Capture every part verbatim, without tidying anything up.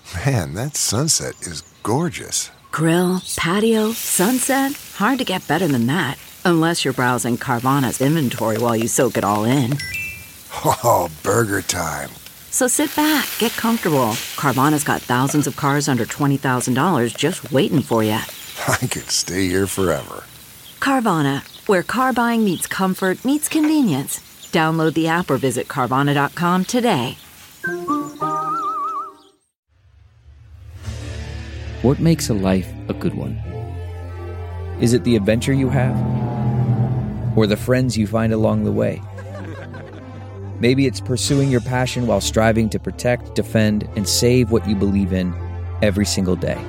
Man, that sunset is gorgeous. Grill, patio, sunset. Hard to get better than that. Unless you're browsing Carvana's inventory while you soak it all in. Oh, burger time. So sit back, get comfortable. Carvana's got thousands of cars under twenty thousand dollars just waiting for you. I could stay here forever. Carvana, where car buying meets comfort, meets convenience. Download the app or visit Carvana dot com today. What makes a life a good one? Is it the adventure you have? Or the friends you find along the way? Maybe it's pursuing your passion while striving to protect, defend, and save what you believe in every single day.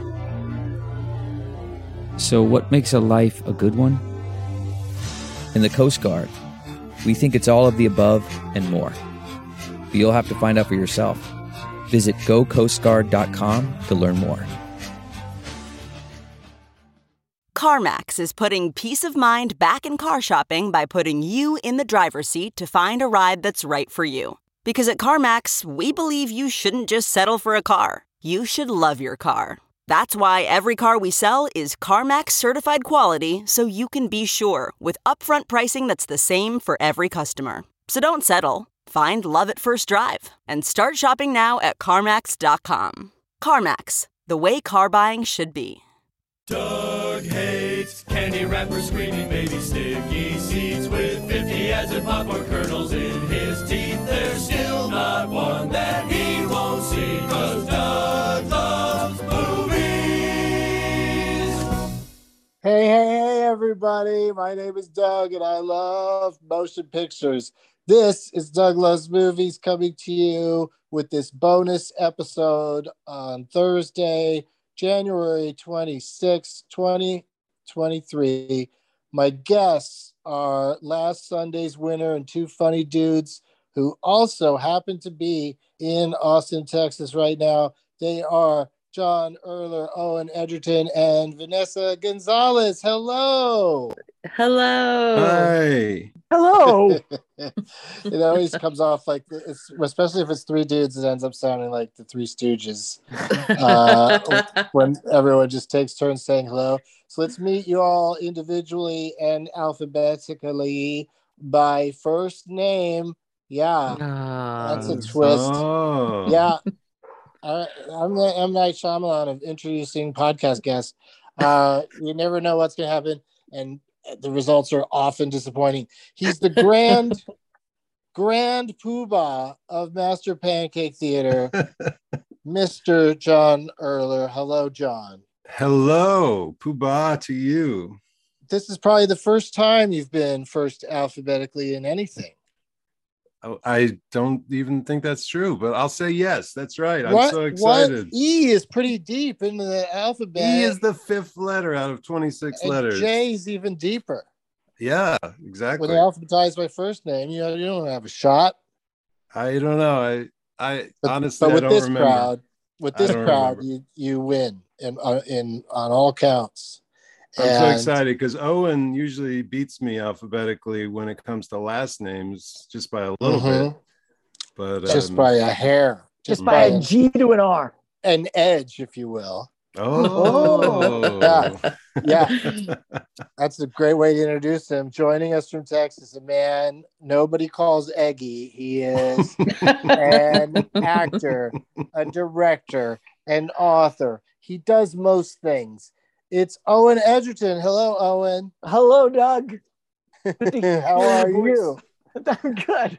So what makes a life a good one? In the Coast Guard, we think it's all of the above and more. But you'll have to find out for yourself. Visit go coast guard dot com to learn more. CarMax is putting peace of mind back in car shopping by putting you in the driver's seat to find a ride that's right for you. Because at CarMax, we believe you shouldn't just settle for a car. You should love your car. That's why every car we sell is CarMax certified quality, so you can be sure with upfront pricing that's the same for every customer. So don't settle. Find love at first drive and start shopping now at CarMax dot com. CarMax, the way car buying should be. Doug hates candy wrappers, screaming baby sticky seeds with fifty ads and popcorn kernels in his teeth. There's still not one that he won't see, 'cause Doug loves movies. Hey, hey, hey, everybody. My name is Doug, and I love motion pictures. This is Doug Loves Movies coming to you with this bonus episode on Thursday, January twenty-sixth, twenty twenty-three. My guests are last Sunday's winner and two funny dudes who also happen to be in Austin, Texas right now. They are John Erler, Owen Edgerton, and Vanessa Gonzalez. Hello. Hello. Hi. Hello. It always comes off like, it's, especially if it's three dudes, it ends up sounding like the Three Stooges uh, when everyone just takes turns saying hello. So let's meet you all individually and alphabetically by first name. Yeah, Oh. that's a twist. Oh. Yeah. I, I'm the M. Night Shyamalan of introducing podcast guests. Uh, you never know what's going to happen, and the results are often disappointing. He's the grand, grand poobah of Master Pancake Theater, Mister John Erler. Hello, John. Hello. Poobah to you. This is probably the first time you've been first alphabetically in anything. Oh, I don't even think that's true, but I'll say yes. That's right. I'm What, so excited. What? E is pretty deep into the alphabet. E is the fifth letter out of twenty-six and letters. J is even deeper. Yeah, exactly. When they're alphabetized by first name, you know, you don't have a shot. I don't know. I I But, honestly but with I don't this remember. crowd, with this I don't crowd, remember. you you win in uh, in on all counts. I'm so And- excited because Owen usually beats me alphabetically when it comes to last names, just by a little Mhm. bit. But just um, by a hair, Just by a G to an R. an edge, if you will. oh, Yeah. Yeah, that's a great way to introduce him. Joining us from Texas, a man nobody calls Eggy. He is an actor, a director, an author. He does most things. It's Owen Edgerton. Hello, Owen. Hello, Doug. How are you? I'm good.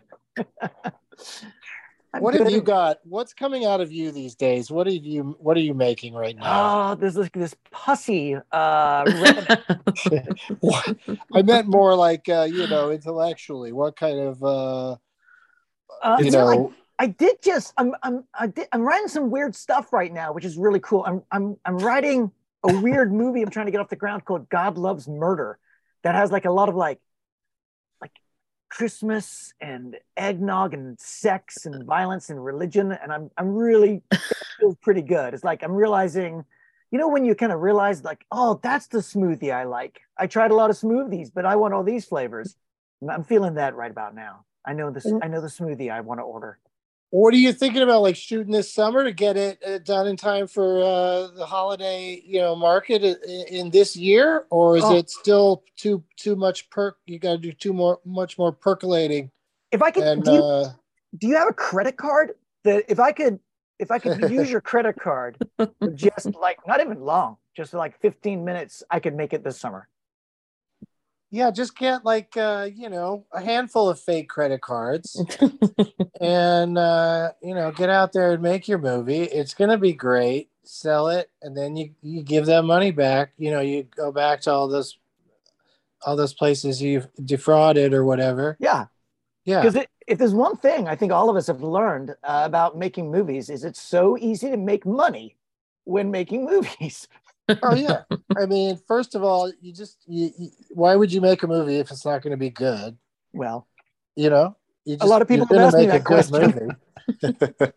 I'm What good. have you got? What's coming out of you these days? What have you What are you making right now? Oh, there's like this pussy. Uh, red- What? I meant more like uh, you know, intellectually. What kind of uh, uh, you you know, know? I, I did just. I'm. I'm. I did, I'm writing some weird stuff right now, which is really cool. I'm. I'm. I'm writing a weird movie. I'm trying to get off the ground called God Loves Murder, that has like a lot of like, like Christmas and eggnog and sex and violence and religion, and I'm. I'm really it feels pretty good. It's like I'm realizing. You know, when you kind of realize, like, oh, that's the smoothie I like. I tried a lot of smoothies, but I want all these flavors. I'm feeling that right about now. I know this. I know the smoothie I want to order. What are you thinking about, like shooting this summer to get it uh, done in time for uh, the holiday, you know, market in, in this year, or is Oh. it still too too much perk? You got to do too more, much more percolating. If I could, And do you, uh, do you have a credit card that if I could, if I could use your credit card for just like not even long, just like fifteen minutes, I could make it this summer. yeah, just get like uh, you know, a handful of fake credit cards, and uh, you know, get out there and make your movie. It's gonna be great. Sell it, and then you you give that money back. You know, you go back to all those all those places you've defrauded or whatever. Yeah. Yeah. Because if there's one thing I think all of us have learned uh, about making movies is it's so easy to make money when making movies. Oh yeah. I mean, first of all, you just you, you, why would you make a movie if it's not going to be good? Well, You know, you a lot of people you're have gonna asked me that question.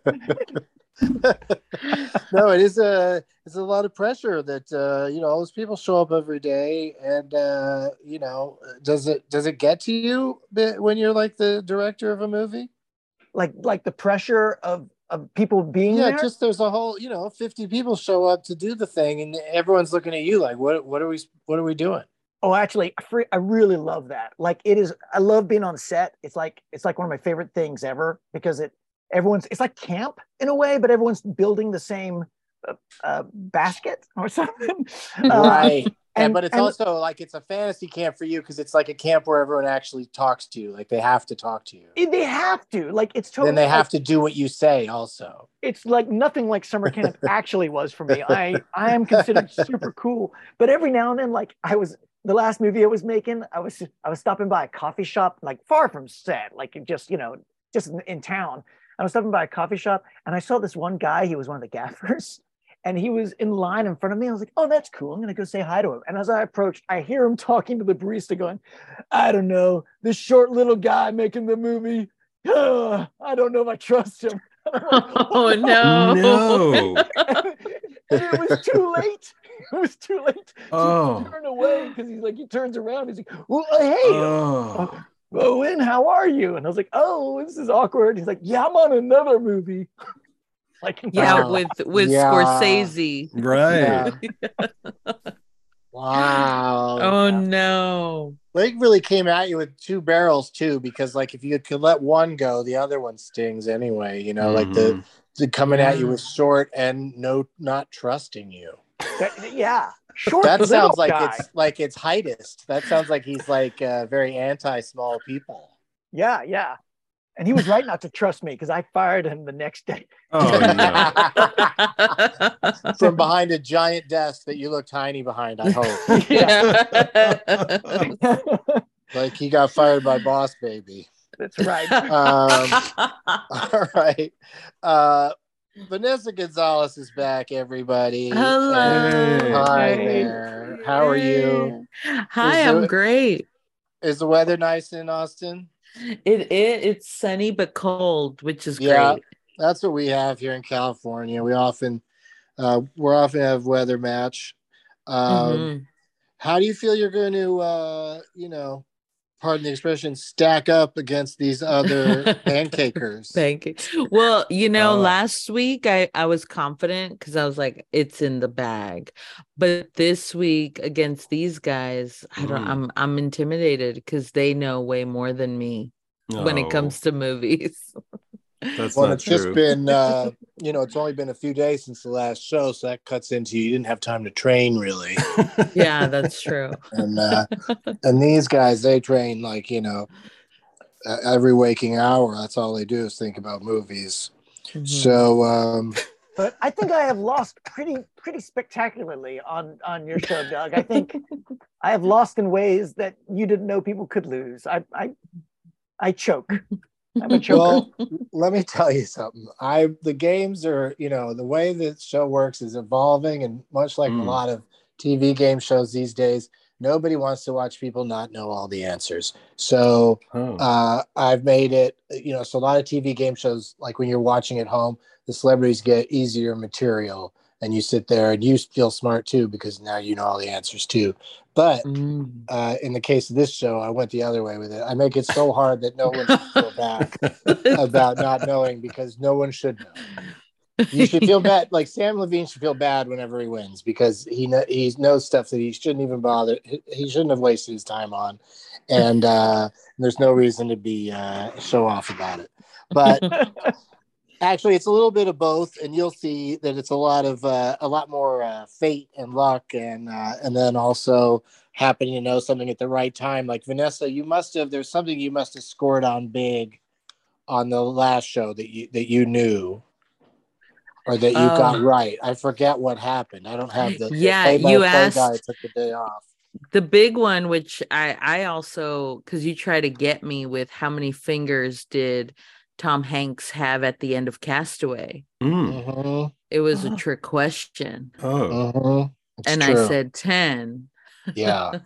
movie. No, it is a it's a lot of pressure that uh, you know, all those people show up every day, and uh, you know, does it does it get to you when you're like the director of a movie? Like like the pressure of of people being Yeah, there. just there's a whole, you know, fifty people show up to do the thing, and everyone's looking at you like, what what are we what are we doing? Oh, actually, I fre- I really love that. Like it is, I love being on set. It's like it's like one of my favorite things ever because it everyone's it's like camp in a way, but everyone's building the same uh, uh, basket or something. Uh, Right. And, and- but it's and- also like it's a fantasy camp for you because it's like a camp where everyone actually talks to you, like they have to talk to you. it- they have to like it's totally. Then they have like, to do what you say also. It's like nothing like summer camp actually was for me. I I am considered super cool, but every now and then, like I was the last movie I was making, I was I was stopping by a coffee shop, like far from set, like just you know just in, in town. I was stopping by a coffee shop, and I saw this one guy. He was one of the gaffers, and he was in line in front of me. I was like, "Oh, that's cool. I'm gonna go say hi to him." And as I approached, I hear him talking to the barista, going, "I don't know, this short little guy making the movie. Uh, I don't know if I trust him." And I'm like, Oh no. No. and it was too late. It was too late to Oh. turn away because he's like, he turns around. He's like, well, hey, Oh. uh, Owen, how are you? And I was like, oh, this is awkward. He's like, yeah, I'm on another movie. Like, Yeah, Wow. with with Yeah. Scorsese. Right. Yeah. Wow. Oh no. Blake really came at you with two barrels too, because like if you could let one go, the other one stings anyway. You know, like the, Mhm. the coming at you Yeah. with short and no not trusting you. that- yeah, short. That little sounds like guy. it's like it's heightist. That sounds like he's like uh, very anti small people. Yeah, yeah. And he was right not to trust me because I fired him the next day. Oh no. From behind a giant desk that you look tiny behind, I hope. Yeah. Like he got fired by Boss Baby. That's right. Um, all right. Uh, Vanessa Gonzalez is back, everybody. Hello. And hi Hey. there. How are you? Hi, Is I'm there- great. Is the weather nice in Austin? It, it it's sunny but cold, which is Yeah. great. That's what we have here in California. We often uh, we're often have weather match. Um, Mhm. How do you feel you're going to, uh, you know, pardon the expression, stack up against these other pancakers? Thank you. Well, you know, Uh, last week I, I was confident because I was like, it's in the bag. But this week against these guys, I don't Mm. I'm I'm intimidated because they know way more than me when it No, comes to movies. That's Well, not it's true. just been, uh, you know, it's only been a few days since the last show, so that cuts into you didn't have time to train really. Yeah, that's true. And uh, and these guys, they train like, you know, uh, every waking hour. That's all they do is think about movies. Mhm. So, um, But I think I have lost pretty pretty spectacularly on on your show, Doug. I think I have lost in ways that you didn't know people could lose. I I I choke. I'm a choker. well, let me tell you something. I the games are, you know, the way the show works is evolving, and much like a Mm. lot of T V game shows these days, nobody wants to watch people not know all the answers. So Oh. uh, I've made it, you know, so a lot of T V game shows, like when you're watching at home, the celebrities get easier material, and you sit there and you feel smart too because now you know all the answers too. But Mm. uh, in the case of this show, I went the other way with it. I make it so hard that no one can feel back about not knowing because no one should know. You should feel bad. Like Sam Levine should feel bad whenever he wins because he kn- he knows stuff that he shouldn't even bother. He shouldn't have wasted his time on, and uh, there's no reason to be uh, show off about it. But actually, it's a little bit of both, and you'll see that it's a lot of uh, a lot more uh, fate and luck, and uh, and then also happening to know something at the right time. Like Vanessa, you must have. There's something you must have scored on big on the last show that you that you knew. Or that you um, got right. I forget what happened. I don't have the yeah. The you asked. Guy took the day off. The big one, which I I also because you try to get me with how many fingers did Tom Hanks have at the end of Castaway? Mm. Mm-hmm. It was a trick question. Oh, mm-hmm. And true. I said ten. Yeah.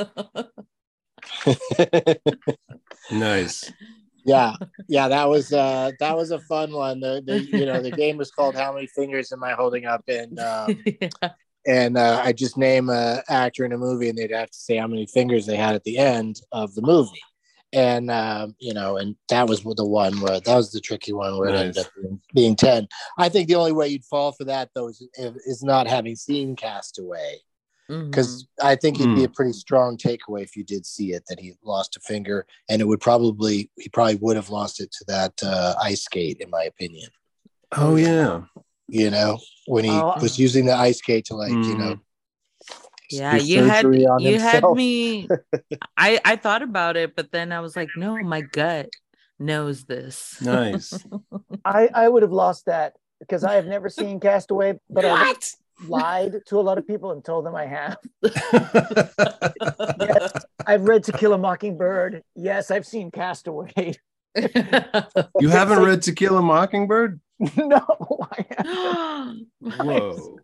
Nice. Yeah, yeah, that was uh, that was a fun one. The, the you know the game was called "How Many Fingers Am I Holding Up?" and um, yeah. and uh, I just name a actor in a movie, and they'd have to say how many fingers they had at the end of the movie, and um, you know, and that was the one where that was the tricky one where nice. It ended up being, being ten. I think the only way you'd fall for that though is, is not having seen Castaway. Because mm-hmm. I think it'd mm. be a pretty strong takeaway if you did see it that he lost a finger, and it would probably he probably would have lost it to that uh, ice skate, in my opinion. Oh yeah, you know when he oh. was using the ice skate to like mm. you know. Yeah, you had you himself. had me. I I thought about it, but then I was like, no, my gut knows this. Nice. I I would have lost that because I have never seen Castaway, but what? I. lied to a lot of people and told them I have. Yes, I've read To Kill a Mockingbird. Yes, I've seen Castaway. You haven't like, read To Kill a Mockingbird? No, I haven't. Whoa.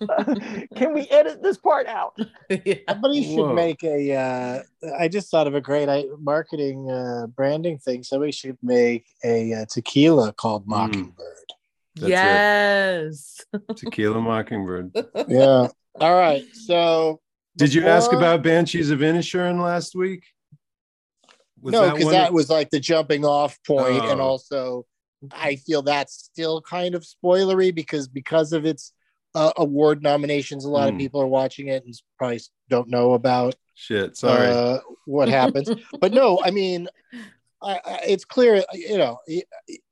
Can we edit this part out? Yeah. Somebody should Whoa. make a uh, I just thought of a great uh, marketing uh, branding thing. Somebody should make a uh, tequila called Mockingbird. Mm. That's yes. Tequila Mockingbird. Yeah. All right. So did before... you ask about Banshees of Inisherin last week? Was no, because that, that was like the jumping off point, oh. and also I feel that's still kind of spoilery because because of its uh, award nominations, a lot mm. of people are watching it and probably don't know about shit. Sorry, uh, what happens. But no, I mean, I, I, it's clear, you know. It,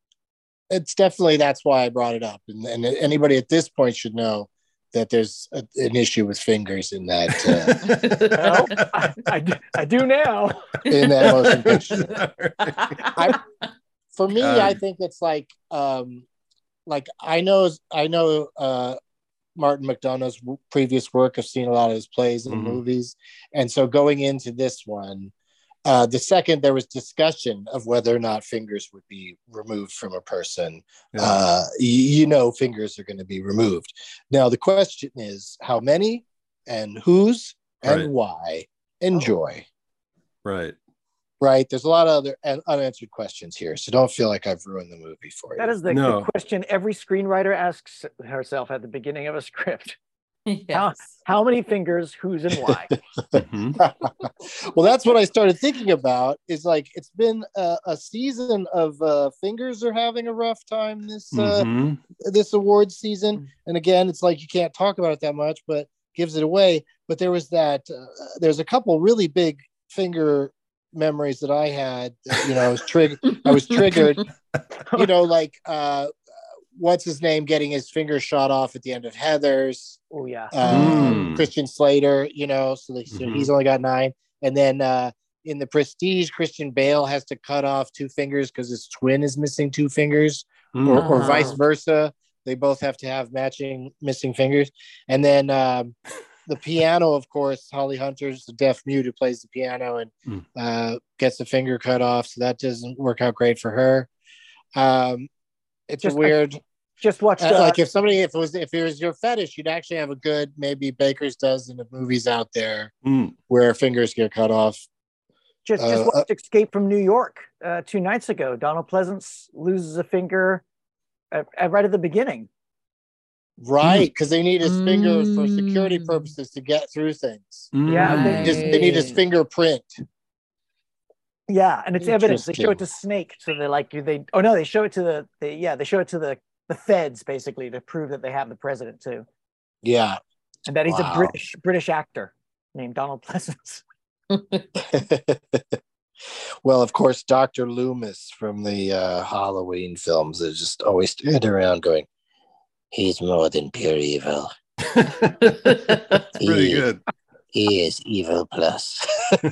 It's definitely that's why I brought it up, and, and anybody at this point should know that there's a, an issue with fingers in that. Uh, well, I, I, do, I do now. In that motion picture, I, for me, um, I think it's like, um, like I know, I know uh, Martin McDonagh's previous work. I've seen a lot of his plays and mm-hmm. movies, and so going into this one. Uh, the second there was discussion of whether or not fingers would be removed from a person, yeah. uh, you, you know, fingers are going to be removed. Now, the question is how many and whose and right. why. Enjoy. Right. Right. There's a lot of other unanswered questions here. So don't feel like I've ruined the movie for you. That is the, no. the question every screenwriter asks herself at the beginning of a script. Yes. How, how many fingers, whose, and why? mm-hmm. Well, that's what I started thinking about. Is like it's been a, a season of uh, fingers are having a rough time this uh, mm-hmm. this award season, and again, it's like you can't talk about it that much, but gives it away. But there was that. Uh, there's a couple really big finger memories that I had. You know, I was triggered. I was triggered. You know, like. Uh, What's his name getting his finger shot off at the end of Heathers? Oh yeah, um, mm. Christian Slater. You know, so, they, so mm-hmm. he's only got nine. And then uh, in the Prestige, Christian Bale has to cut off two fingers because his twin is missing two fingers, mm. or, or vice versa. They both have to have matching missing fingers. And then um, the piano, of course, Holly Hunter's the deaf mute who plays the piano and mm. uh, gets a finger cut off, so that doesn't work out great for her. Um, It's just, a weird. I just watched uh, uh, like if somebody if it was if it was your fetish, you'd actually have a good maybe Baker's dozen of movies out there mm. where fingers get cut off. Just uh, just watched uh, Escape from New York uh, two nights ago. Donald Pleasance loses a finger at, at, right at the beginning. Right, because they need his mm. finger for security purposes to get through things. Yeah, they, just, they need his fingerprint. Yeah, and it's evidence. They show it to Interesting. Snake, so they're like they. Oh no, they show it to the. They, yeah, they show it to the the feds basically to prove that they have the president too, Yeah. and that he's a Wow. British British actor named Donald Pleasance. Well, of course, Doctor Loomis from the uh, Halloween films is just always standing around going, "He's more than pure evil. That's pretty He- good. He is evil plus."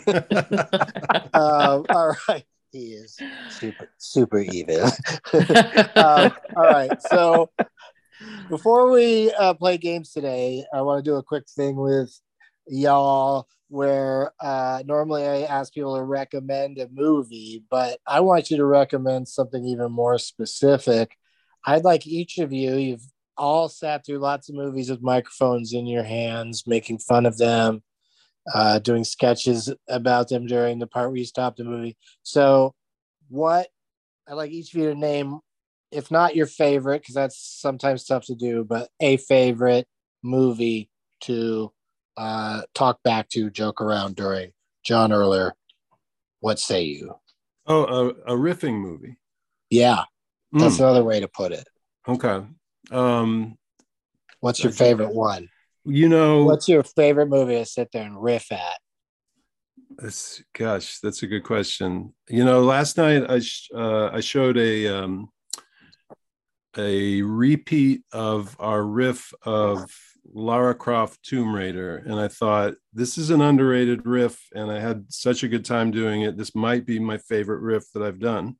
um, all right. He is super, super evil. um, all right. So before we uh, play games today, I want to do a quick thing with y'all where uh, normally I ask people to recommend a movie, but I want you to recommend something even more specific. I'd like each of you, you've all sat through lots of movies with microphones in your hands, making fun of them, uh, doing sketches about them during the part where you stop the movie. So what I'd like each of you to name, if not your favorite, because that's sometimes tough to do, but a favorite movie to uh, talk back to, joke around during. John Earler, what say you? Oh, a, a riffing movie. Yeah, that's Mm, another way to put it. okay. Um, What's your Okay. favorite one? you know, What's your favorite movie to sit there and riff at? That's, gosh, that's a good question. You know, last night I sh- uh, I showed a um, a repeat of our riff of Lara Croft Tomb Raider, and I thought this is an underrated riff, and I had such a good time doing it. This might be my favorite riff that I've done.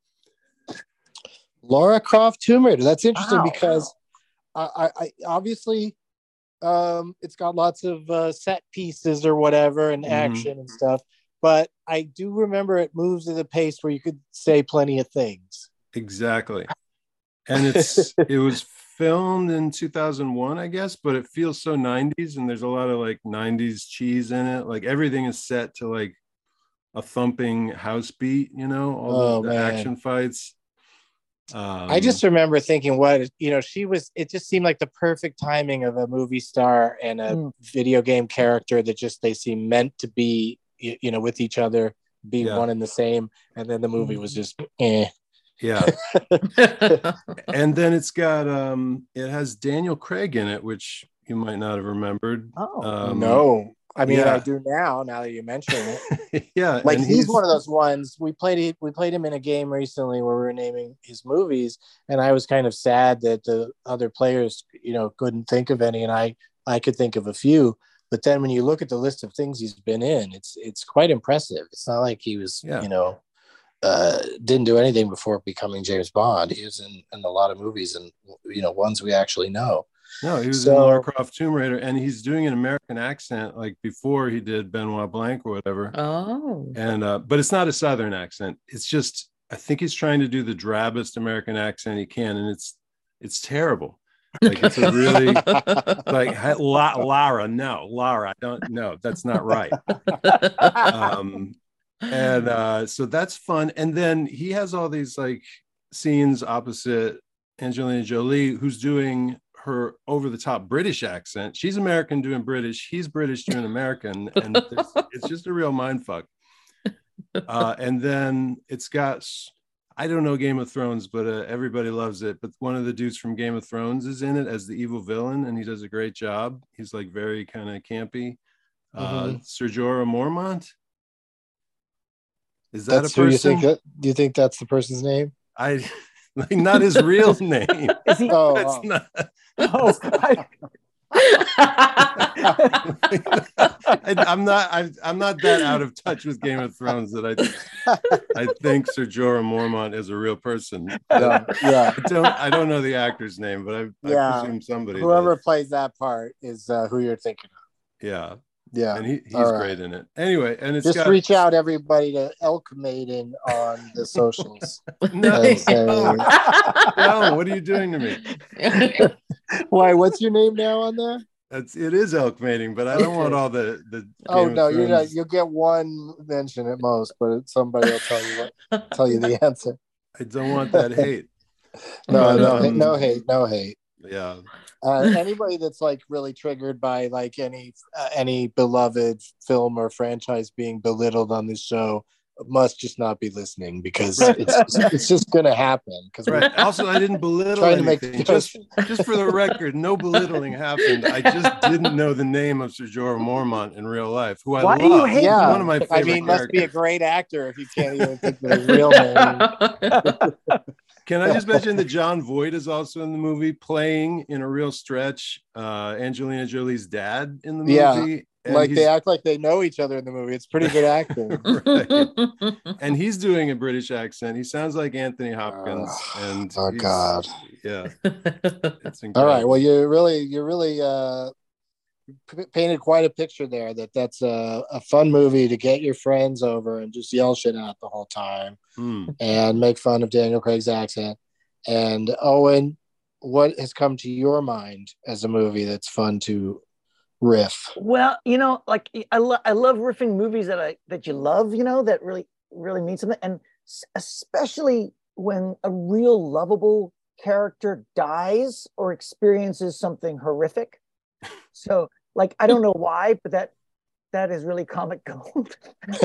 Lara Croft Tomb Raider. That's interesting Wow. because I, I, I obviously um, it's got lots of uh, set pieces or whatever and Mhm. action and stuff, but I do remember it moves at a pace where you could say plenty of things. Exactly, and it's it was filmed in two thousand one, I guess, but it feels so nineties, and there's a lot of like nineties cheese in it. Like everything is set to like a thumping house beat, you know, all the, Oh, the man. action fights. Um, I just remember thinking, what, you know, she was, it just seemed like the perfect timing of a movie star and a Mm. video game character that just they seem meant to be, you, you know, with each other, be Yeah. one and the same. And then the movie was just, eh. yeah. And then it's got um it has Daniel Craig in it, which you might not have remembered. Oh, Um, no. I mean, yeah. I do now, now that you mention it. yeah, Like and he's, one of those ones we played it we played him in a game recently where we were naming his movies, and I was kind of sad that the other players, you know, couldn't think of any, and I I could think of a few. But then when you look at the list of things he's been in, it's it's quite impressive. It's not like he was, Yeah. you know, uh, didn't do anything before becoming James Bond. He was in, in a lot of movies, and you know, ones we actually know. No, he was in So- Lara Croft Tomb Raider, and he's doing an American accent like before he did Benoit Blanc or whatever. Oh. And uh, but it's not a Southern accent. It's just I think he's trying to do the drabbest American accent he can, and it's it's terrible. Like it's a really like "Hey, La- Lara, no, Lara, don't no, that's not right. Um, and uh, so that's fun. And then he has all these like scenes opposite Angelina Jolie, who's doing her over-the-top British accent. She's American doing British. He's British doing American, and it's, it's just a real mind fuck. Uh, and then it's got, I don't know Game of Thrones, but uh, everybody loves it. But one of the dudes from Game of Thrones is in it as the evil villain, and he does a great job. He's like very kind of campy. Uh, Mhm. Ser Jorah Mormont. Is that That's a who you person? think that, do you think that's the person's name? I like not his real name. is he? Oh, That's oh. not. Oh, I, I, I'm not. I, I'm not that out of touch with Game of Thrones that I. I think Ser Jorah Mormont is a real person. Yeah, yeah. I don't. I don't know the actor's name, but I, Yeah. I presume somebody. Whoever does. plays that part is uh, who you're thinking of. Yeah, Yeah. and he, he's All right. great in it. Anyway, and it's Just got reach out, everybody, to Elk Maiden on the socials. No, and say, no, what are you doing to me? why? What's your name now on there? That's it is elk mating, but I don't want all the the. Oh Game of no, you're not. Thrones- You'll get one mention at most, but somebody will tell you what, tell you the answer. I don't want that hate. No, But, no, um, no hate, no hate. Yeah. Uh, anybody that's like really triggered by like any uh, any beloved film or franchise being belittled on this show, must just not be listening because Right. it's it's just going to happen. Because Right. Also, I didn't belittle Trying to make anything. jokes. Just, just for the record, no belittling happened. I just didn't know the name of Sir Jorah Mormont in real life, who I Why love. do you hate He's Yeah. one of my favorite I mean, must be a characters. great actor if you can't even think of his real name. Can I just mention that John Voight is also in the movie, playing in a real stretch uh, Angelina Jolie's dad in the movie. Yeah, And Like he's- they act like they know each other in the movie. It's pretty good acting. Right. And he's doing a British accent. He sounds like Anthony Hopkins. and oh, he's- God. Yeah. It's incredible. All right. Well, you really, you really uh, p- painted quite a picture there. That that's a, a fun movie to get your friends over and just yell shit out the whole time Hmm. and make fun of Daniel Craig's accent. And Owen, what has come to your mind as a movie that's fun to riff? Well, you know, like I, lo- I love riffing movies that I that you love, you know, that really really mean something, and s- especially when a real lovable character dies or experiences something horrific. So, like, I don't know why, but that that is really comic gold.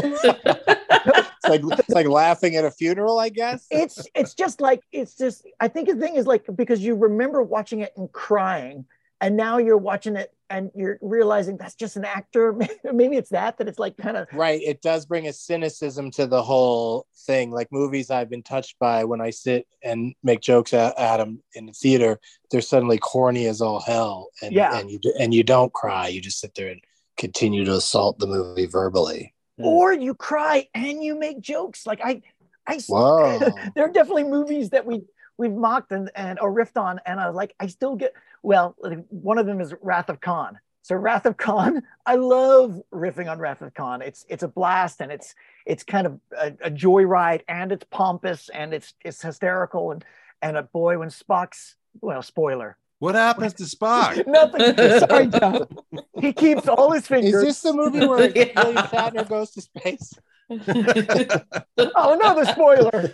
It's like it's like laughing at a funeral, I guess. it's it's just like it's just I think the thing is like because you remember watching it and crying, and now you're watching it and you're realizing that's just an actor. Maybe it's that that it's like kind of Right. It does bring a cynicism to the whole thing. Like movies I've been touched by, when I sit and make jokes at, at them in the theater, they're suddenly corny as all hell. And, Yeah. and you and you don't cry. You just sit there and continue to assault the movie verbally. or you cry and you make jokes. Like I, I, Whoa. there are definitely movies that we we've mocked and and or riffed on, and I was like, I still get. Well, one of them is Wrath of Khan. So Wrath of Khan, I love riffing on Wrath of Khan. It's it's a blast, and it's it's kind of a, a joyride, and it's pompous, and it's it's hysterical, and and a boy when Spock's well, spoiler. What happens to Spock? Nothing. Sorry, John. He keeps all his fingers. Is this the movie where Yeah. William Shatner goes to space? Oh, another spoiler.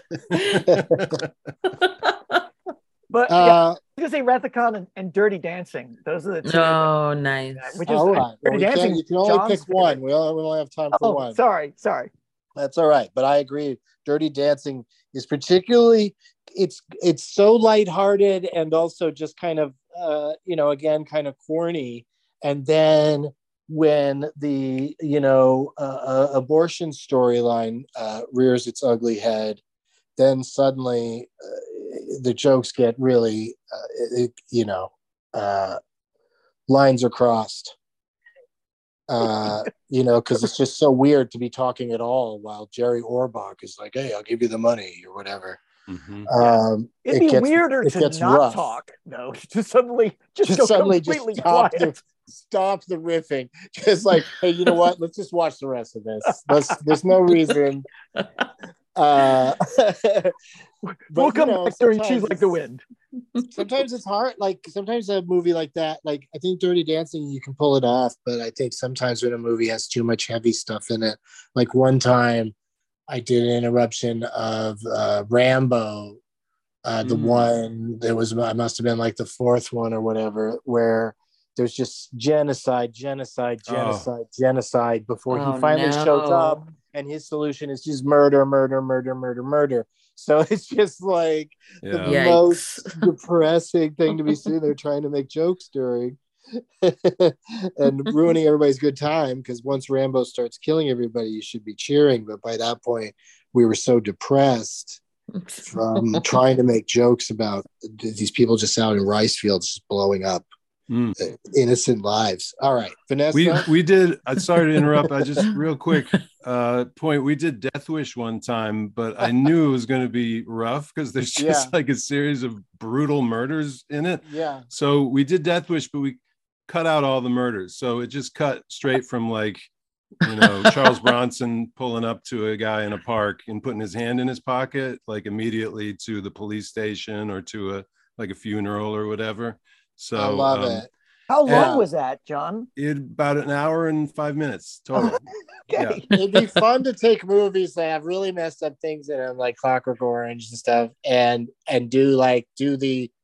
But yeah, Uh, I was gonna say Wrath of Khan and, and Dirty Dancing. Those are the two. Oh, nice. Which is all right. Well, Dirty we can't- Dancing. you can only John's pick favorite. one. We only, we only have time for Oh, one. sorry, sorry. That's all right, but I agree. Dirty Dancing is particularly it's it's so lighthearted and also just kind of uh, you know again kind of corny. And then when the you know uh, uh, abortion storyline uh, rears its ugly head, then suddenly uh, the jokes get really uh, it, you know uh, lines are crossed. Uh, you know, because it's just so weird to be talking at all while Jerry Orbach is like, "Hey, I'll give you the money" or whatever. Mhm. Um, It'd it be gets- weirder it to gets not rough. talk, though. To suddenly just, Just go suddenly just completely stop quiet. the stop the riffing. Just like, hey, you know what? Let's just watch the rest of this. Let's, there's no reason. Uh, but, we'll you come know, back during Cheese sometimes Like the it's- Wind. Sometimes it's hard. Like sometimes a movie like that, like I think Dirty Dancing, you can pull it off. But I think sometimes when a movie has too much heavy stuff in it, like one time I did an interruption of uh, Rambo, uh, the Mm. one that was, I must have been like the fourth one or whatever, where there's just genocide, genocide, Oh. genocide, genocide before Oh, he finally no. shows up. And his solution is just murder, murder, murder, murder, murder. So it's just like the Yeah. Yikes. most depressing thing to be sitting there trying to make jokes during and ruining everybody's good time. Because once Rambo starts killing everybody, you should be cheering. But by that point, we were so depressed from trying to make jokes about these people just out in rice fields just blowing up Mm. innocent lives. All right, Vanessa. We we did. I'm sorry to interrupt. I just real quick uh, point. We did Death Wish one time, but I knew it was going to be rough because there's just Yeah. like a series of brutal murders in it. yeah. So we did Death Wish, but we cut out all the murders. So it just cut straight from like, you know, Charles Bronson pulling up to a guy in a park and putting his hand in his pocket, like immediately to the police station or to a like a funeral or whatever. So I love um, it. How long Yeah. was that, John? It about an hour and five minutes total. Okay. It'd be fun to take movies that have really messed up things in them, like Clockwork Orange and stuff, and and do like do the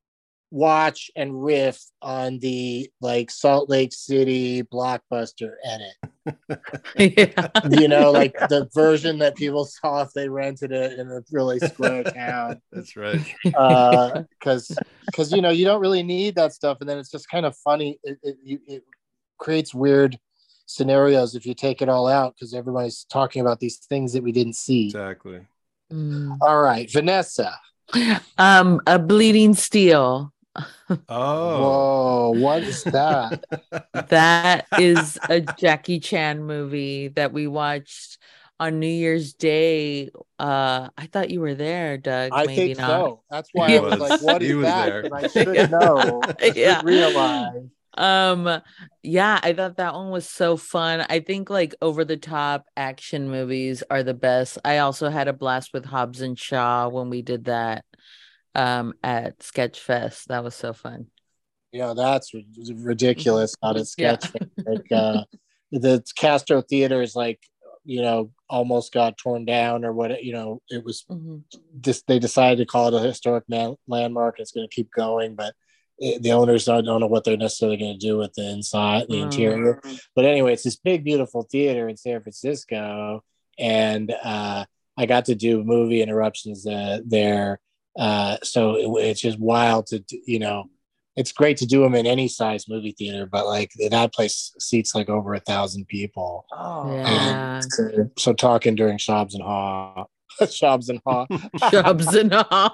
watch and riff on the like Salt Lake City Blockbuster edit. Yeah. You know, like the version that people saw if they rented it in a really square town. That's right. Uh, because because you know you don't really need that stuff, and then it's just kind of funny. It it, you- it creates weird scenarios if you take it all out because everybody's talking about these things that we didn't see. Exactly. Mm. All right, Vanessa. Um, a bleeding steel. Oh. Whoa, what is that? That is a Jackie Chan movie that we watched on New Year's Day. Uh, I thought you were there, Doug. I Maybe think not. so. That's why He I was, was. like, "What He is was that?" there. And I should know. I should Yeah. realize. Um, yeah, I thought that one was so fun. I think like over the top action movies are the best. I also had a blast with Hobbs and Shaw when we did that um at Sketchfest. That was so fun. You know, that's ri- ridiculous. Not a Yeah. sketch. Like uh, the Castro Theater is like, you know, almost got torn down or what. You know, it was Mhm. just they decided to call it a historic man, landmark. It's going to keep going, but it, the owners don't, don't know what they're necessarily going to do with the inside, the Mm. interior. But anyway, it's this big, beautiful theater in San Francisco, and uh, I got to do movie interruptions uh, there. Uh, so it, it's just wild to, do- you know, it's great to do them in any size movie theater, but like that place seats like over a thousand people. Oh, Yeah. And so, so talking during Shobbs and Haw, Shobbs and Haw. Shops and all.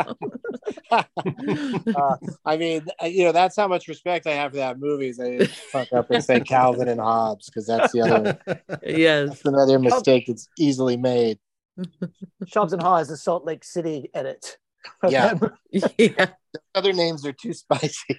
uh, I mean, uh, you know, that's how much respect I have for that movie. Is I didn't fuck up and say Calvin and Hobbes because that's the other Yes. that's another mistake that's easily made. Shobbs and Haw is the Salt Lake City edit. of Yeah. that movie. Yeah. Other names are too spicy.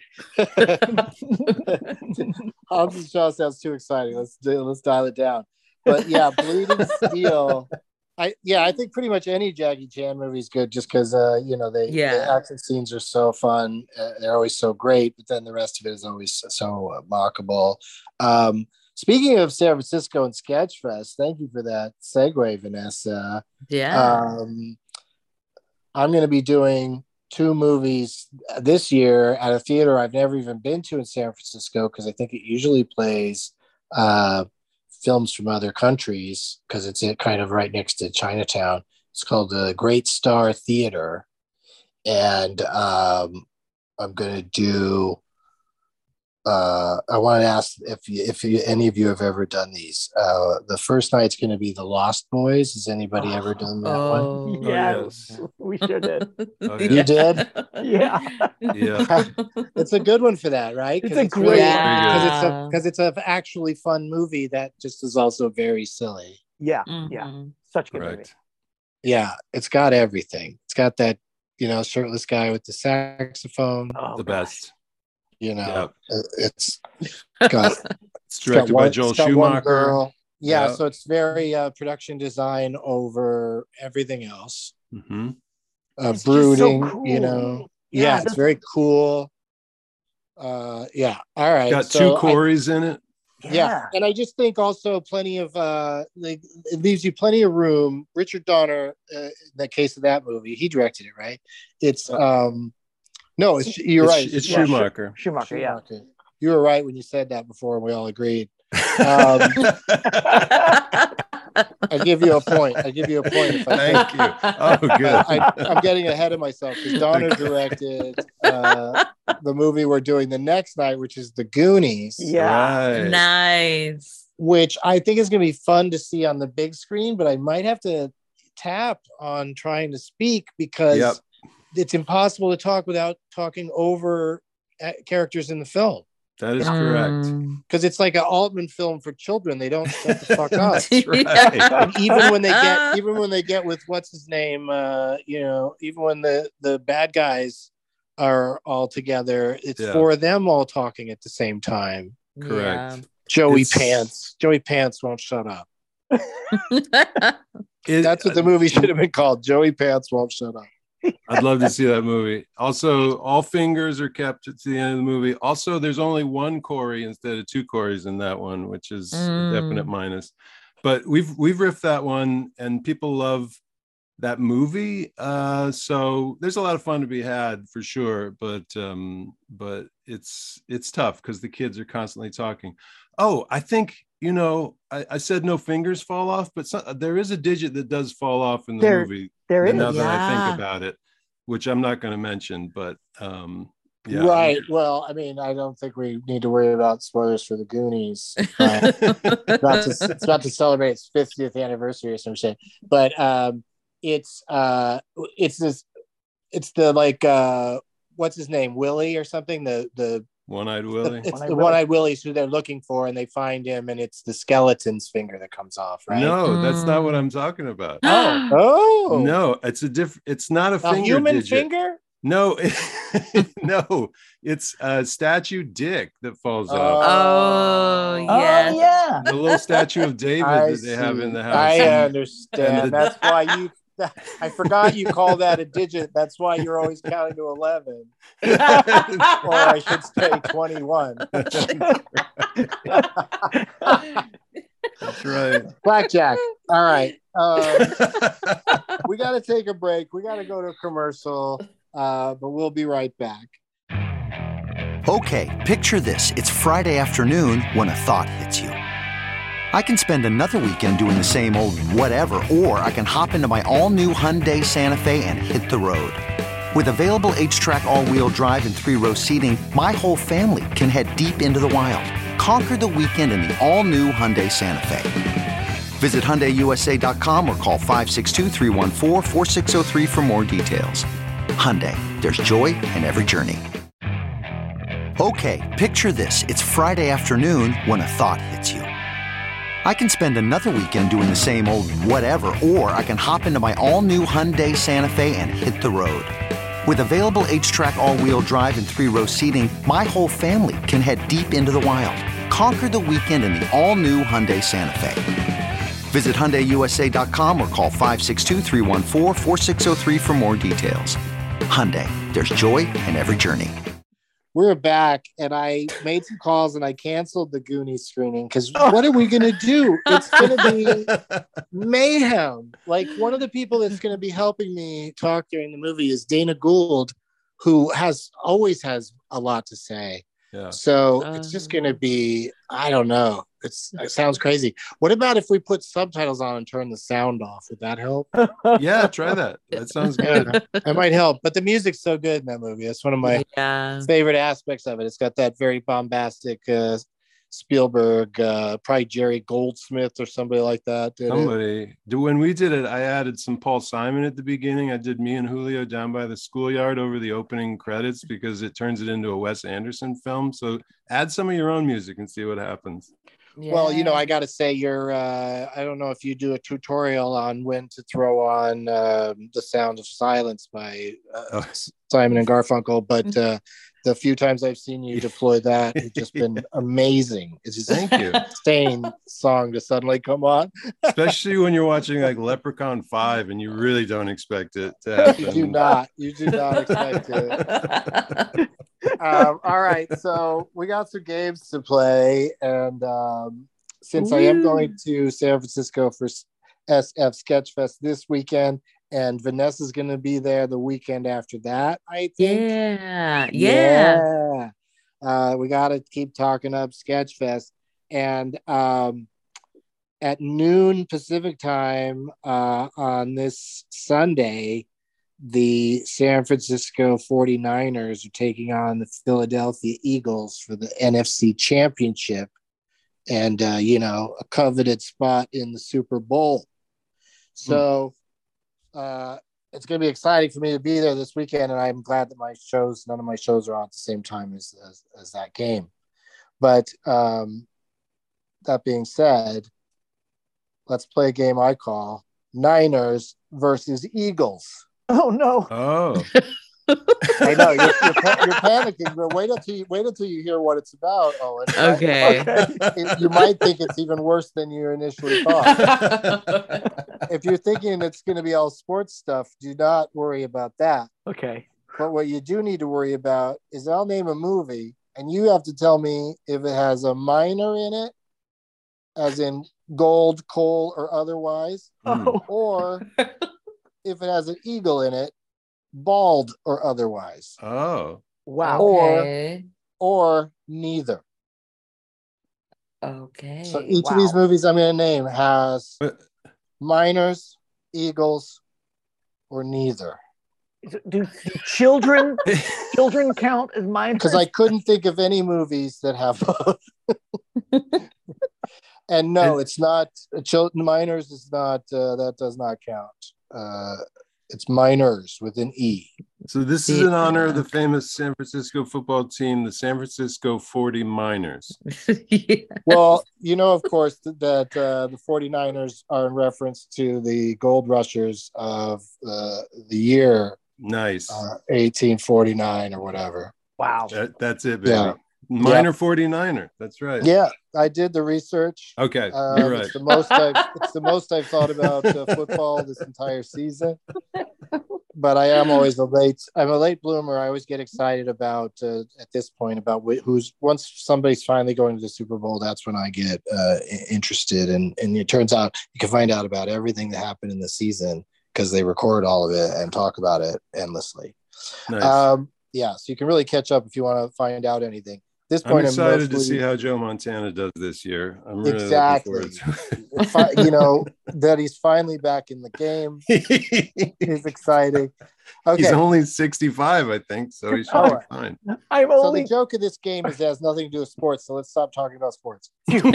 Hobbs and Shaw sounds too exciting. Let's do, let's dial it down. But yeah, Bleeding Steel. I yeah, I think pretty much any Jackie Chan movie is good just because uh, you know they Yeah. the action scenes are so fun. Uh, they're always so great, but then the rest of it is always so, so uh, mockable. Um, speaking of San Francisco and Sketchfest, thank you for that segue, Vanessa. Yeah. Um, I'm going to be doing two movies this year at a theater I've never even been to in San Francisco because I think it usually plays uh, films from other countries because it's uh, kind of right next to Chinatown. It's called the Great Star Theater. And um, I'm going to do, uh, I want to ask if you, if you, any of you have ever done these. Uh, the first night's going to be The Lost Boys. Has anybody ever done that one? Oh, Yeah, yes. we sure did. Oh, You yeah. did? Yeah. Yeah. It's a good one for that, right? It's a really- great- because it's a Yeah. because it's a actually fun movie that just is also very silly. Yeah, yeah. Mhm. Such a good movie. Correct. Yeah, it's got everything. It's got that, you know, shirtless guy with the saxophone. Oh, The gosh. best. You know, Yep. Uh, it's got It's it's directed got by one- Joel it's got one Schumacher. girl. Yeah, Yep. so it's very uh, production design over everything else. hmm Uh, It's just so brooding, cool. you know. Yeah, Yeah, it it's doesn't- very cool. Uh, yeah. All right. Got so two I- Corys in it. yeah. And I just think also plenty of uh like it leaves you plenty of room. Richard Donner, uh, in the case of that movie, he directed it, right? It's um no, it's you're it's, right. It's Yeah, Schumacher. Schumacher, yeah. Schumacher. You were right when you said that before, and we all agreed. Um, I give you a point. I give you a point. If I Thank you. Oh, good. I, I'm getting ahead of myself because Donner directed uh, the movie we're doing the next night, which is The Goonies. Yeah. Right. Nice. Which I think is going to be fun to see on the big screen, but I might have to tap on trying to speak because Yep. it's impossible to talk without talking over uh, characters in the film. That is correct. Mm. Because it's like an Altman film for children. They don't shut the fuck up. That's right. And even when they get, even when they get with what's his name, uh, you know, even when the the bad guys are all together, it's Yeah. four of them all talking at the same time. Correct. Joey It's- Pants, Joey Pants won't shut up. Yeah. It- That's what the movie should have been called. Joey Pants won't shut up. I'd love to see that movie. Also, all fingers are kept to the end of the movie. Also, there's only one Corey instead of two Corys in that one, which is Mm. a definite minus. But we've we've riffed that one, and people love that movie. Uh, so there's a lot of fun to be had for sure, but um, but it's it's tough because the kids are constantly talking. Oh, I think you know I, I said no fingers fall off, but some, there is a digit that does fall off in the There- movie. there Now is. that I Yeah. think about it, which I'm not going to mention, but um, yeah, Right. Well, I mean, I don't think we need to worry about spoilers for the Goonies. Uh, it's, about to, it's about to celebrate its fiftieth anniversary or some shit. But um, it's uh, it's this, it's the like uh, what's his name, Willie or something. The the One-Eyed Willie. it's One-Eyed the Willie. one-eyed Willie's who they're looking for, and they find him, and it's the skeleton's finger that comes off. Right? No, that's not what Mm. I'm talking about. Oh. Oh. No, it's a different. It's not a A finger human digit. finger. No, no, it's a statue dick that falls Oh. off. Oh, Oh yes. yeah. The little statue of David I that they have in see. the house. I And- understand. and the- That's why you. I forgot you call that a digit. That's why you're always counting to eleven, or I should say twenty-one. That's right. Blackjack. All right. Um, we got to take a break. We got to go to a commercial, uh, but we'll be right back. Okay, picture this. It's Friday afternoon when a thought hits you. I can spend another weekend doing the same old whatever, or I can hop into my all-new Hyundai Santa Fe and hit the road. With available H-Track all-wheel drive and three-row seating, my whole family can head deep into the wild. Conquer the weekend in the all-new Hyundai Santa Fe. Visit Hyundai U S A dot com or call five six two, three one four, four six zero three for more details. Hyundai, there's joy in every journey. Okay, picture this. It's Friday afternoon when a thought hits you. I can spend another weekend doing the same old whatever, or I can hop into my all-new Hyundai Santa Fe and hit the road. With available H-Track all-wheel drive and three-row seating, my whole family can head deep into the wild. Conquer the weekend in the all-new Hyundai Santa Fe. Visit Hyundai U S A dot com or call five six two, three one four, four six zero three for more details. Hyundai, there's joy in every journey. We're back, and I made some calls, and I canceled the Goonies screening because what are we going to do? It's going to be mayhem. Like, one of the people that's going to be helping me talk during the movie is Dana Gould, who has always has a lot to say. Yeah. So Uh. it's just going to be, I don't know. It's, it sounds crazy. What about if we put subtitles on and turn the sound off? Would that help? Yeah, try that. That sounds good. Yeah, that might help. But the music's so good in that movie. That's one of my Yeah. favorite aspects of it. It's got that very bombastic uh, Spielberg, uh, probably Jerry Goldsmith or somebody like that. did it. Somebody do when we did it, I added some Paul Simon at the beginning. I did me and Julio down by the schoolyard over the opening credits because it turns it into a Wes Anderson film. So add some of your own music and see what happens. Well, you know, I got to say, you're, uh, I don't know if you do a tutorial on when to throw on um, The Sound of Silence by uh, Oh. Simon and Garfunkel, but uh, the few times I've seen you deploy that, it's just been amazing. It's just Thank you. insane song to suddenly come on. Especially when you're watching like Leprechaun five and you really don't expect it to You happen. do not. You do not expect it. um, all right, so we got some games to play, and um, since I am going to San Francisco for S F Sketchfest this weekend, and Vanessa's going to be there the weekend after that, I think. Yeah. Yeah. Yeah. Uh, we got to keep talking up Sketchfest, and um, at noon Pacific time uh, on this Sunday, the San Francisco forty-niners are taking on the Philadelphia Eagles for the N F C Championship and, uh, you know, a coveted spot in the Super Bowl. So uh, it's going to be exciting for me to be there this weekend, and I'm glad that my shows, none of my shows are on at the same time as, as, as that game. But um, that being said, let's play a game I call Niners versus Eagles. Oh no. Oh, I know you're, you're, pa- you're panicking, but wait until you wait until you hear what it's about. Oh, Okay. it, you might think it's even worse than you initially thought. If you're thinking it's going to be all sports stuff, do not worry about that. Okay. But what you do need to worry about is I'll name a movie, and you have to tell me if it has a minor in it, as in gold, coal, or otherwise, Oh. or if it has an eagle in it, bald or otherwise. Oh. Wow. Okay. Or or neither. Okay. So each Wow. of these movies I'm going to name has But minors, eagles, or neither. Do, do children children count as minors? Because I couldn't think of any movies that have both. And no, And- it's not. Children minors is not. Uh, that does not count. Uh, it's minors with an E. so this is in honor of the famous San Francisco football team, the San Francisco forty Miners. Yeah. Well, you know, of course, th- that uh, the 49ers are in reference to the Gold Rushers of uh, the year Nice. uh, eighteen forty-nine or whatever. Wow. That, that's it, baby. Yeah. Minor 49er. That's right. Yeah, I did the research. Okay. Uh, You're right. It's the most I've it's the most I've thought about uh, football this entire season. But I am always a late. I'm a late bloomer. I always get excited about uh, at this point about wh- who's once somebody's finally going to the Super Bowl. That's when I get uh, i- interested, and and it turns out you can find out about everything that happened in the season because they record all of it and talk about it endlessly. Nice. Um, yeah, so you can really catch up if you want to find out anything. This I'm point, excited to mostly- see how Joe Montana does this year. I'm really Exactly. looking forward Fi- you know that he's finally back in the game to it. is exciting. Okay, He's only sixty-five, I think, so he should All be right. fine. I'm so only the joke of this game is it has nothing to do with sports. So let's stop talking about sports.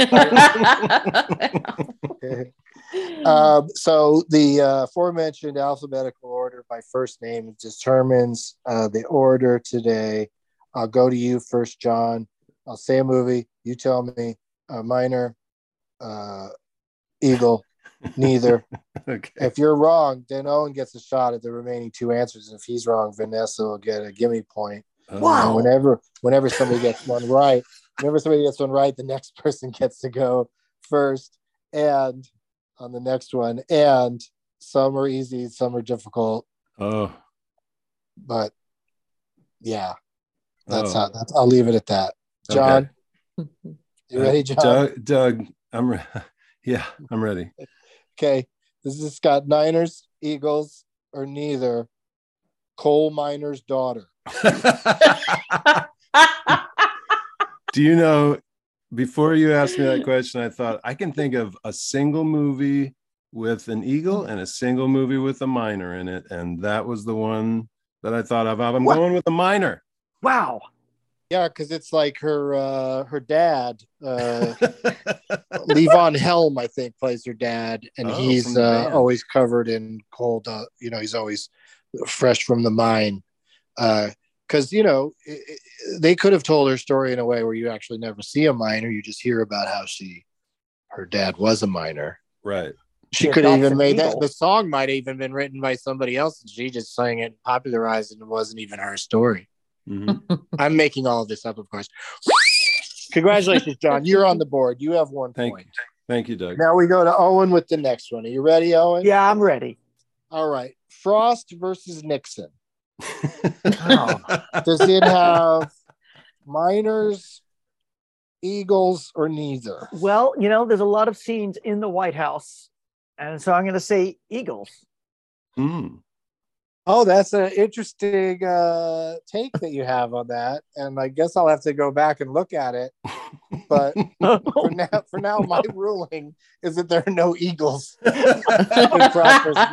um, so the uh, aforementioned alphabetical order by first name determines uh, the order today. I'll go to you first, John. I'll say a movie. You tell me uh, minor, uh, eagle, neither. Okay. If you're wrong, then Owen gets a shot at the remaining two answers. And if he's wrong, Vanessa will get a gimme point. Wow. And whenever whenever somebody gets one right, whenever somebody gets one right, the next person gets to go first. And on the next one, and some are easy, some are difficult. Oh. But yeah, that's Oh. how. That's, I'll leave it at that. John, you ready, John? Doug, Doug, I'm re- yeah, I'm ready. Okay, this is got Niners, Eagles, or neither. Coal miner's daughter. Do you know, before you asked me that question, I thought I can think of a single movie with an eagle and a single movie with a miner in it. And that was the one that I thought of. I'm What? going with the miner. wow. Yeah, because it's like her uh, her dad, uh, Levon Helm, I think, plays her dad, and Oh, from he's the uh, band. always covered in cold. Uh, you know, he's always fresh from the mine. Because you know, it, it, they could have told her story in a way where you actually never see a miner; you just hear about how she, her dad was a miner. Right. She She could have adopts even an made that. eagle. The song might have even been written by somebody else, and she just sang it, popularized it, and it wasn't even her story. Mhm. I'm making all of this up, of course. Congratulations, John. You're on the board. You have one Thank point. Thank you, Doug. Now we go to Owen with the next one. Are you ready, Owen? Yeah, I'm ready. All right. Frost versus Nixon. Oh. Does it have miners, eagles, or neither? Well, you know, there's a lot of scenes in the White House, and so I'm going to say Eagles. Mm. Oh, that's an interesting uh, take that you have on that. And I guess I'll have to go back and look at it. But for now, for now, my ruling is that there are no eagles in Frost versus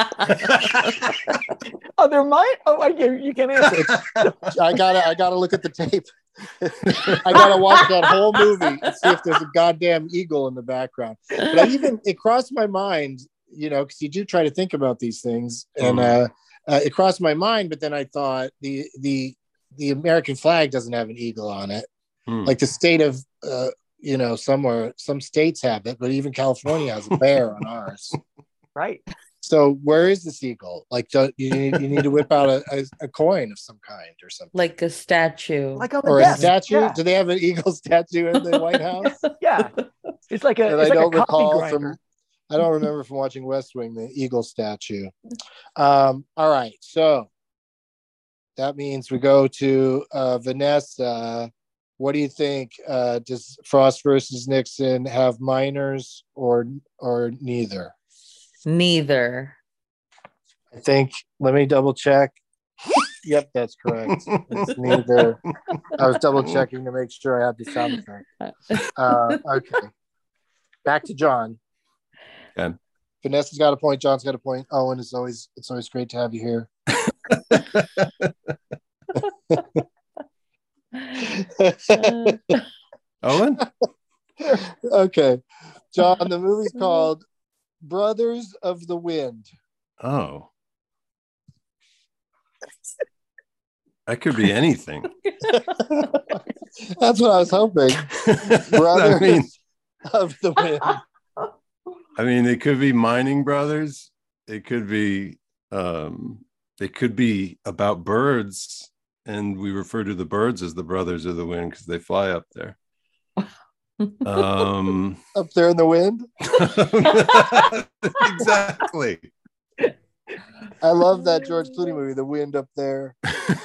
Nixon. Oh, there might. Oh, I, you, you can answer. I gotta, I gotta look at the tape. I gotta watch that whole movie and see if there's a goddamn eagle in the background. But I even it crossed my mind, you know, because you do try to think about these things, and uh, uh, it crossed my mind. But then I thought the the the American flag doesn't have an eagle on it, Mm. like the state of, uh, you know, somewhere some states have it, but even California has a bear on ours. Right. So where is this eagle? Like, do, you need you need to whip out a, a, a coin of some kind or something. Like a statue. Like on the Or a desk. statue? Yeah. Do they have an eagle statue in the White House? Yeah. It's like a, And it's I like don't a coffee recall grinder. from I don't remember from watching West Wing the eagle statue. Um, all right, so that means we go to uh, Vanessa. What do you think? Uh, does Frost versus Nixon have minors or or neither? Neither. I think, let me double check. Yep, that's correct. It's neither. I was double checking to make sure I had the sound effect. Uh, okay. Back to John. Okay. Vanessa's got a point. John's got a point. Owen, it's always it's always great to have you here. Owen? Okay. John, the movie's called Brothers of the Wind. Oh. That could be anything. That's what I was hoping. Brothers I mean, of the Wind. I mean, it could be Mining Brothers. It could be um it could be about birds, and we refer to the birds as the Brothers of the Wind because they fly up there. Um Up there in the wind. Exactly. I love that George Clooney movie, The Wind Up There.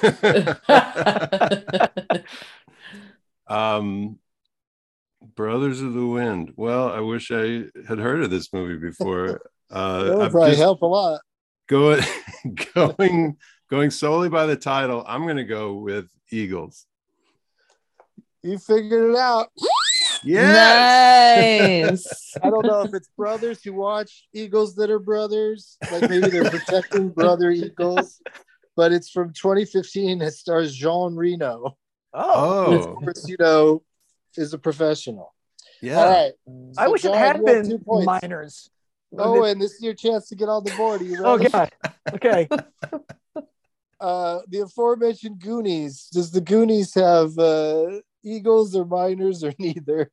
um Brothers of the Wind. Well, I wish I had heard of this movie before. Uh That would I'm probably just help a lot. going going going solely by the title. I'm gonna go with Eagles. You figured it out. Yes. Nice. I don't know if it's brothers who watch eagles that are brothers, like maybe they're protecting brother eagles, but it's from twenty fifteen. It stars Jean Reno. Oh, Who, Oh, of course, you know, is a professional. yeah. All right. I So, wish John, it had you have two been points. minors. Oh, and this is your chance to get on the board. Are you Oh ready? God. Okay. Uh, the aforementioned Goonies. Does the Goonies have uh, eagles or miners or neither?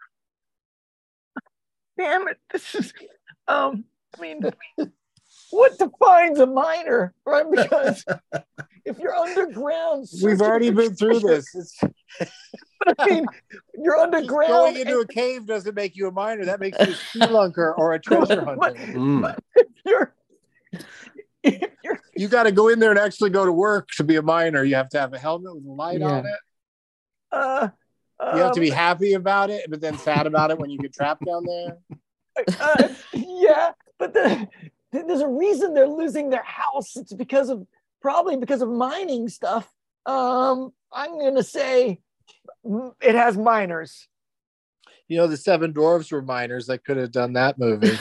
Damn it. This is um I mean what defines a miner? Right? Because if you're underground, We've searching already for been through treasure- this. It's, But I mean, you're just underground. going into and a cave doesn't make you a miner. That makes you a spelunker or a treasure But- hunter. Mm. you're, if you're You got to go in there and actually go to work to be a miner. You have to have a helmet with a light on Yeah. it. uh, You have to be um, happy about it, but then sad about it when you get trapped down there. uh, yeah, but the, there's a reason they're losing their house. It's because of probably because of mining stuff. Um, I'm gonna say mm, it has miners. You know, the Seven Dwarfs were miners that could have done that movie.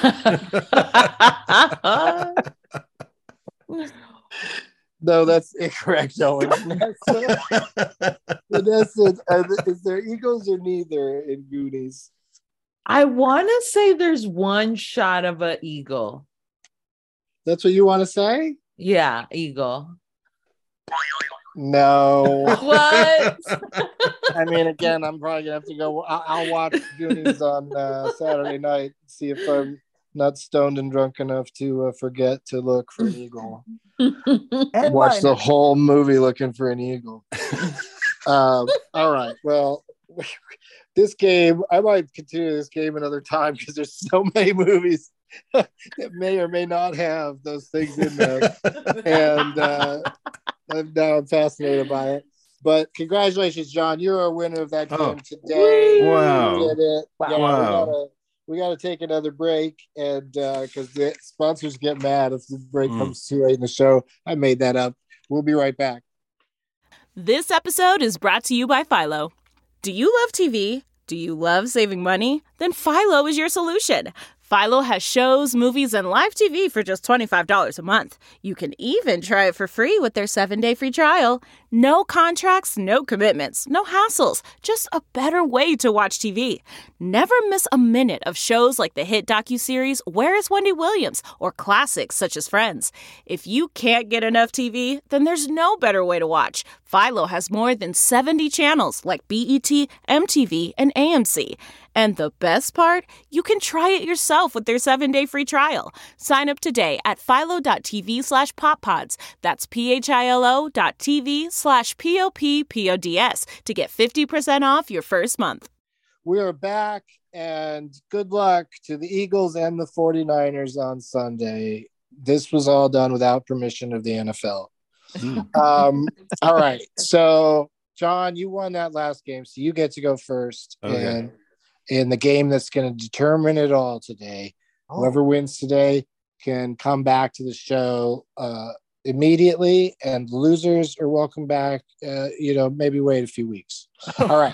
No, that's incorrect, Owen. Vanessa, Vanessa, are the- is there eagles or neither in Goonies? I want to say there's one shot of an eagle. That's what you want to say? Yeah, eagle. No. What? I mean, again, I'm probably gonna have to go. I'll, I'll watch Goonies on uh, Saturday night, see if I'm not stoned and drunk enough to uh, forget to look for an eagle. And Watch the miners. whole movie looking for an eagle. um, all right. Well, this game, I might continue this game another time because there's so many movies that may or may not have those things in there, and uh, I'm now I'm fascinated by it. But congratulations, John! You're a winner of that game Oh. today. Wow. You did it. Wow. Yeah, we Wow. gotta we gotta take another break, and because the sponsors get mad if the break Mm. comes too late in the show. I made that up. We'll be right back. This episode is brought to you by Philo. Do you love T V? Do you love saving money? Then Philo is your solution. Philo has shows, movies, and live T V for just twenty-five dollars a month. You can even try it for free with their seven-day free trial. No contracts, no commitments, no hassles. Just a better way to watch T V. Never miss a minute of shows like the hit docuseries Where is Wendy Williams? Or classics such as Friends. If you can't get enough T V, then there's no better way to watch. Philo has more than seventy channels like B E T, M T V, and A M C. And the best part? You can try it yourself with their seven-day free trial. Sign up today at philo.tv slash poppods. That's P-H-I-L-O dot TV slash P-O-P-P-O-D-S to get fifty percent off your first month. We are back, and good luck to the Eagles and the 49ers on Sunday. This was all done without permission of the N F L. um, all right. So, John, you won that last game, so you get to go first. Okay. And in the game that's going to determine it all today, Oh. whoever wins today can come back to the show uh, immediately, and losers are welcome back. Uh, you know, maybe wait a few weeks. All right.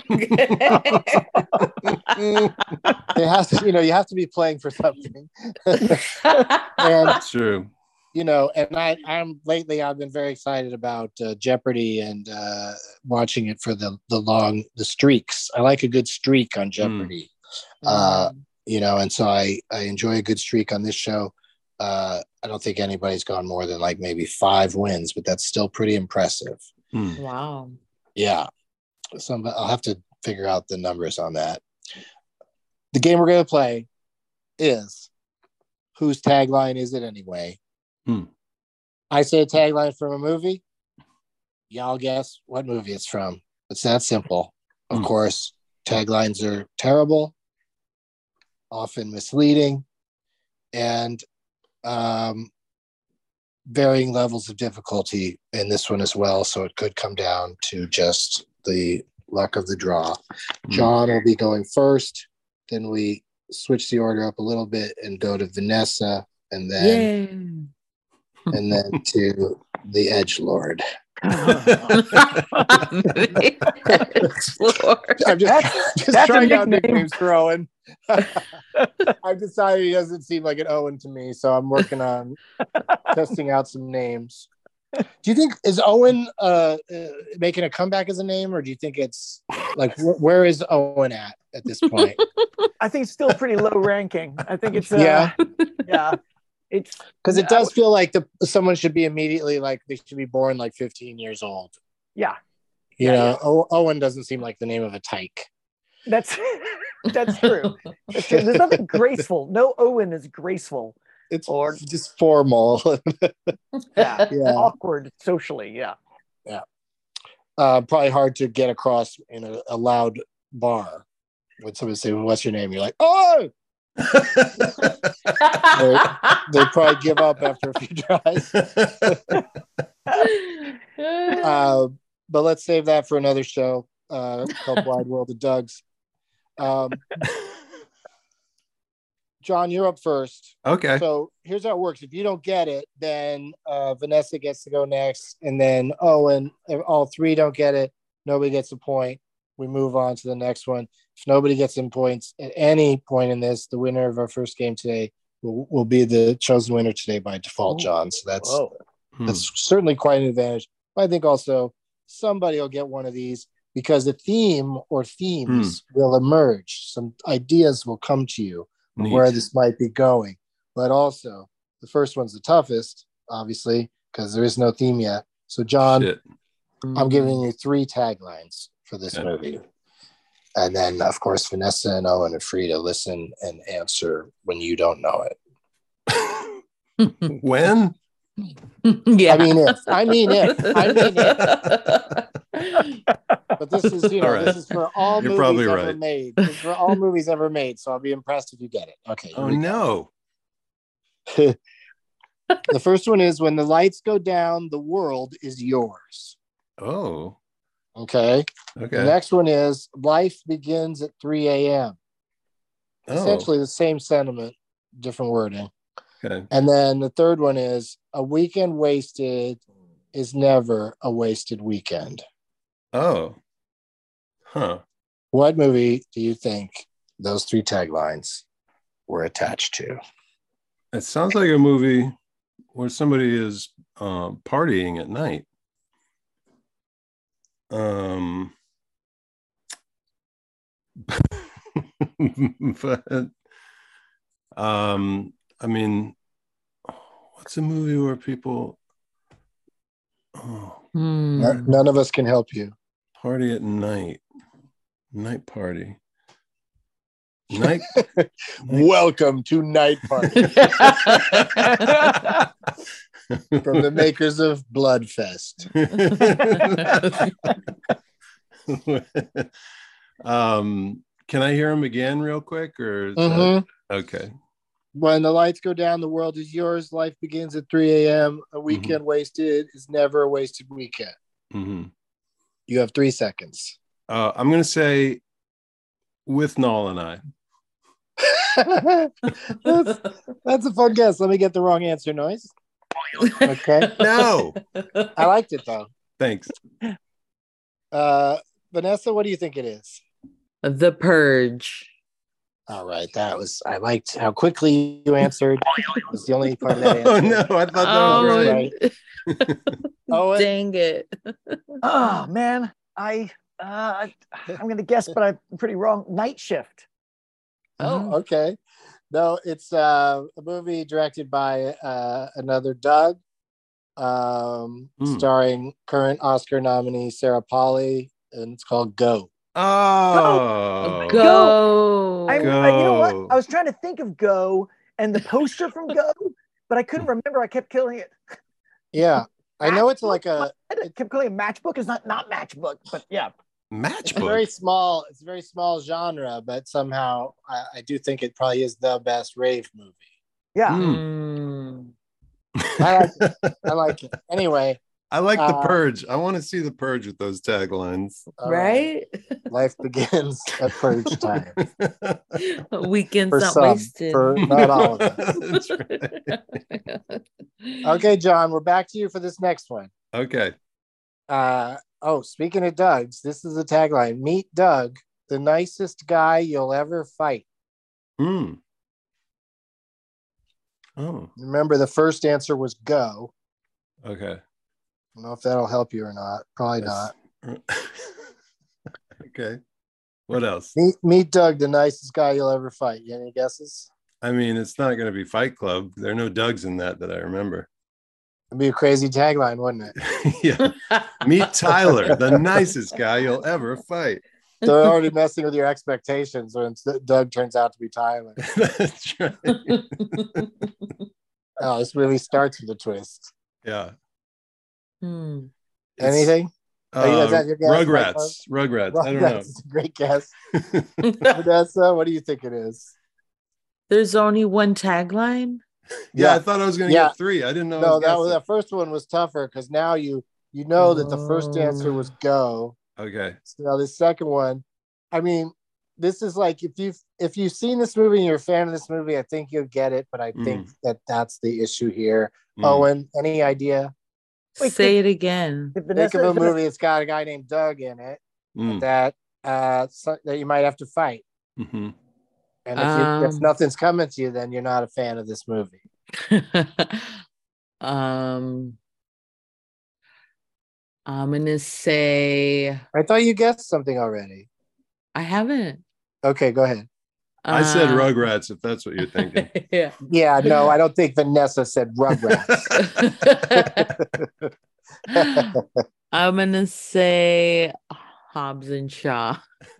It has to, you know, you have to be playing for something. And True. You know, and I, I'm lately I've been very excited about uh, Jeopardy and uh, watching it for the the long the streaks. I like a good streak on Jeopardy, mm. uh, you know, and so I I enjoy a good streak on this show. Uh, I don't think anybody's gone more than like maybe five wins, but that's still pretty impressive. Mm. Wow. Yeah, so I'm, I'll have to figure out the numbers on that. The game we're gonna play is whose tagline is it anyway? Hmm. I say a tagline from a movie. Y'all guess what movie it's from. It's that simple. Of Hmm. course, taglines are terrible, often misleading, and um, varying levels of difficulty in this one as well. So it could come down to just the luck of the draw. Hmm. John will be going first. Then we switch the order up a little bit and go to Vanessa, and then. Yay. And then to the Edgelord. I'm just, That's- just that's a trying out nickname. nicknames for Owen. I've decided he doesn't seem like an Owen to me, so I'm working on testing out some names. Do you think is Owen uh, uh, making a comeback as a name, or do you think it's like wh- where is Owen at at this point? I think it's still pretty low ranking. I think it's uh, Yeah. yeah. It's Because it does feel like the someone should be immediately like they should be born like fifteen years old. yeah. You Yeah, know, yeah. O- Owen doesn't seem like the name of a tyke. That's that's true. That's true. There's nothing graceful. No Owen is graceful. It's Or- just formal. Yeah. Yeah. Awkward socially. Yeah. Uh, probably hard to get across in a, a loud bar. When somebody say, "What's your name?" You're like, "Oh!" they, they probably give up after a few tries. uh, but let's save that for another show uh, called Wide World of Doug's. Um, John, you're up first. Okay. So here's how it works. If you don't get it, then uh, Vanessa gets to go next. And then Owen, if all three don't get it, nobody gets a point. We move on to the next one. If nobody gets in points at any point in this, the winner of our first game today will, will be the chosen winner today by default, John. So that's Whoa. Hmm. that's certainly quite an advantage. But I think also somebody will get one of these because a theme or themes will emerge. Some ideas will come to you of Neat. where this might be going. But also, the first one's the toughest, obviously, because there is no theme yet. So, John, Shit. I'm giving you three taglines for this Okay. movie. And then, of course, Vanessa and Owen are free to listen and answer when you don't know it. When? Yeah. I mean, if. I mean, if. I mean, if. But this is, you know, All right. this is for all You're movies probably ever right. made. This is for all movies ever made. So I'll be impressed if you get it. Okay. here Oh, we no. go. The first one is when the lights go down, the world is yours. Oh, Okay. The okay. next one is life begins at three a.m. Oh, Essentially the same sentiment, different wording. okay. And then the third one is a weekend wasted is never a wasted weekend. Oh, huh. What movie do you think those three taglines were attached to? It sounds like a movie where somebody is um, partying at night. Um, but um, I mean, what's a movie where people oh, Hmm. None none of us can help you. party at night, night party, night? Welcome to Night Party from the makers of Bloodfest. um, can I hear him again real quick, or is Mhm. that okay? When the lights go down, the world is yours. Life begins at three a.m. A weekend wasted is never a wasted weekend. hmm You have three seconds. Uh, I'm gonna say with Noel and I. that's, that's a fun guess. Let me get the wrong answer noise. Okay. No. I liked it though. Thanks. Uh, Vanessa, what do you think it is? The Purge. All right, that was. I liked how quickly you answered. It was the only part of that answer. Oh no, I thought that Oh, was right. Right. Oh, Dang it. Oh man, I uh, I'm gonna guess, but I'm pretty wrong. Night Shift. Oh, okay. No, it's uh, a movie directed by uh, another Doug, um, Mm. starring current Oscar nominee Sarah Polley, and it's called Go. Oh. Go. I'm, uh, you know what? Go. I was trying to think of Go and the poster from Go, but I couldn't remember. I kept killing it. Yeah, I know it's like a I kept calling it Matchbook. It's not not Matchbook, but yeah. it's a very Matchbook. small. It's a very small genre, but somehow I, I do think it probably is the best rave movie. Yeah. Mm. I like it. I like it. Anyway, I like the Uh, Purge. I want to see the Purge with those taglines. all Right? life begins at purge time. Weekends For not some, wasted. for not all of us. That's right. Okay, John, we're back to you for this next one. Okay. Uh, oh, speaking of Doug's, this is the tagline: Meet Doug, the nicest guy you'll ever fight. Hmm. Oh, Remember, the first answer was go. okay. I don't know if that'll help you or not. Probably That's- not. Okay. What else? Meet, meet Doug, the nicest guy you'll ever fight. You any guesses? I mean, it's not going to be Fight Club. There are no Dougs in that that I remember. It'd be a crazy tagline, wouldn't it? Yeah. Meet Tyler, the nicest guy you'll ever fight. They're already messing with your expectations when Doug turns out to be Tyler. That's right. Oh, this really starts with a twist. Yeah. Hmm. It's, Anything? Are you- is that your guess, Rugrats. Rugrats. I don't know. That's a great guess. Vanessa, what do you think it is? There's only one tagline. Yeah, Yeah. I thought I was going to Yeah. get three. I didn't know. I No, was that was guessing. the first one was tougher because now you you know that the first answer was go. Okay. So now the second one, I mean, this is like if you if you've seen this movie and you're a fan of this movie, I think you'll get it. But I think that that's the issue here. Mm. Owen, any idea? Wait, Say it again. If Think Vanessa, of a if Vanessa- movie that's got a guy named Doug in it Mm. that uh so, that you might have to fight. Mhm. And if, you, if Um. nothing's coming to you, then you're not a fan of this movie. um, I'm gonna say I thought you guessed something already. I haven't. Okay, go ahead. I said Uh, Rugrats, if that's what you're thinking. yeah. Yeah, no, I don't think Vanessa said Rugrats. I'm gonna say Hobbs and Shaw.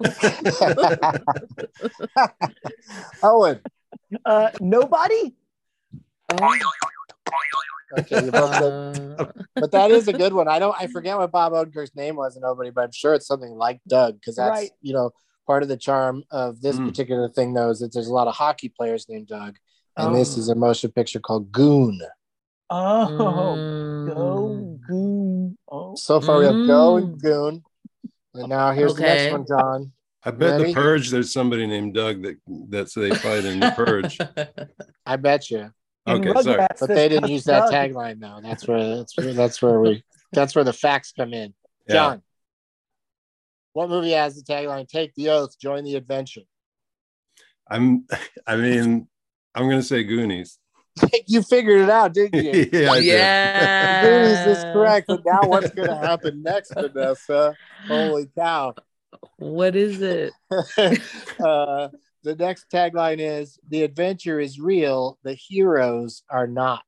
Owen. uh, nobody. Oh, Okay, you both said- uh, but that is a good one. I don't. I forget what Bob Odenkirk's name was in Nobody, but I'm sure it's something like Doug because that's Right. you know part of the charm of this Mm. particular thing. Though is that there's a lot of hockey players named Doug, and Oh. this is a motion picture called Goon. Oh, mm, go goon. Oh, So far we have Go Mm. and Goon, and now here's the next Okay. one, John. I bet Ready? the Purge, there's somebody named Doug that that's they fight in the Purge. I bet you, in Okay, sorry. Rugrats, but there's they didn't use that Doug. tagline though. That's where that's where that's where we that's where the facts come in. Yeah. John, what movie has the tagline "Take the oath, join the adventure"? I'm I mean, I'm gonna say Goonies. You figured it out, didn't you? yeah, I did. yeah. Goonies is correct, but now what's going to happen next, Vanessa? Holy cow! What is it? uh, the next tagline is: "The adventure is real, the heroes are not."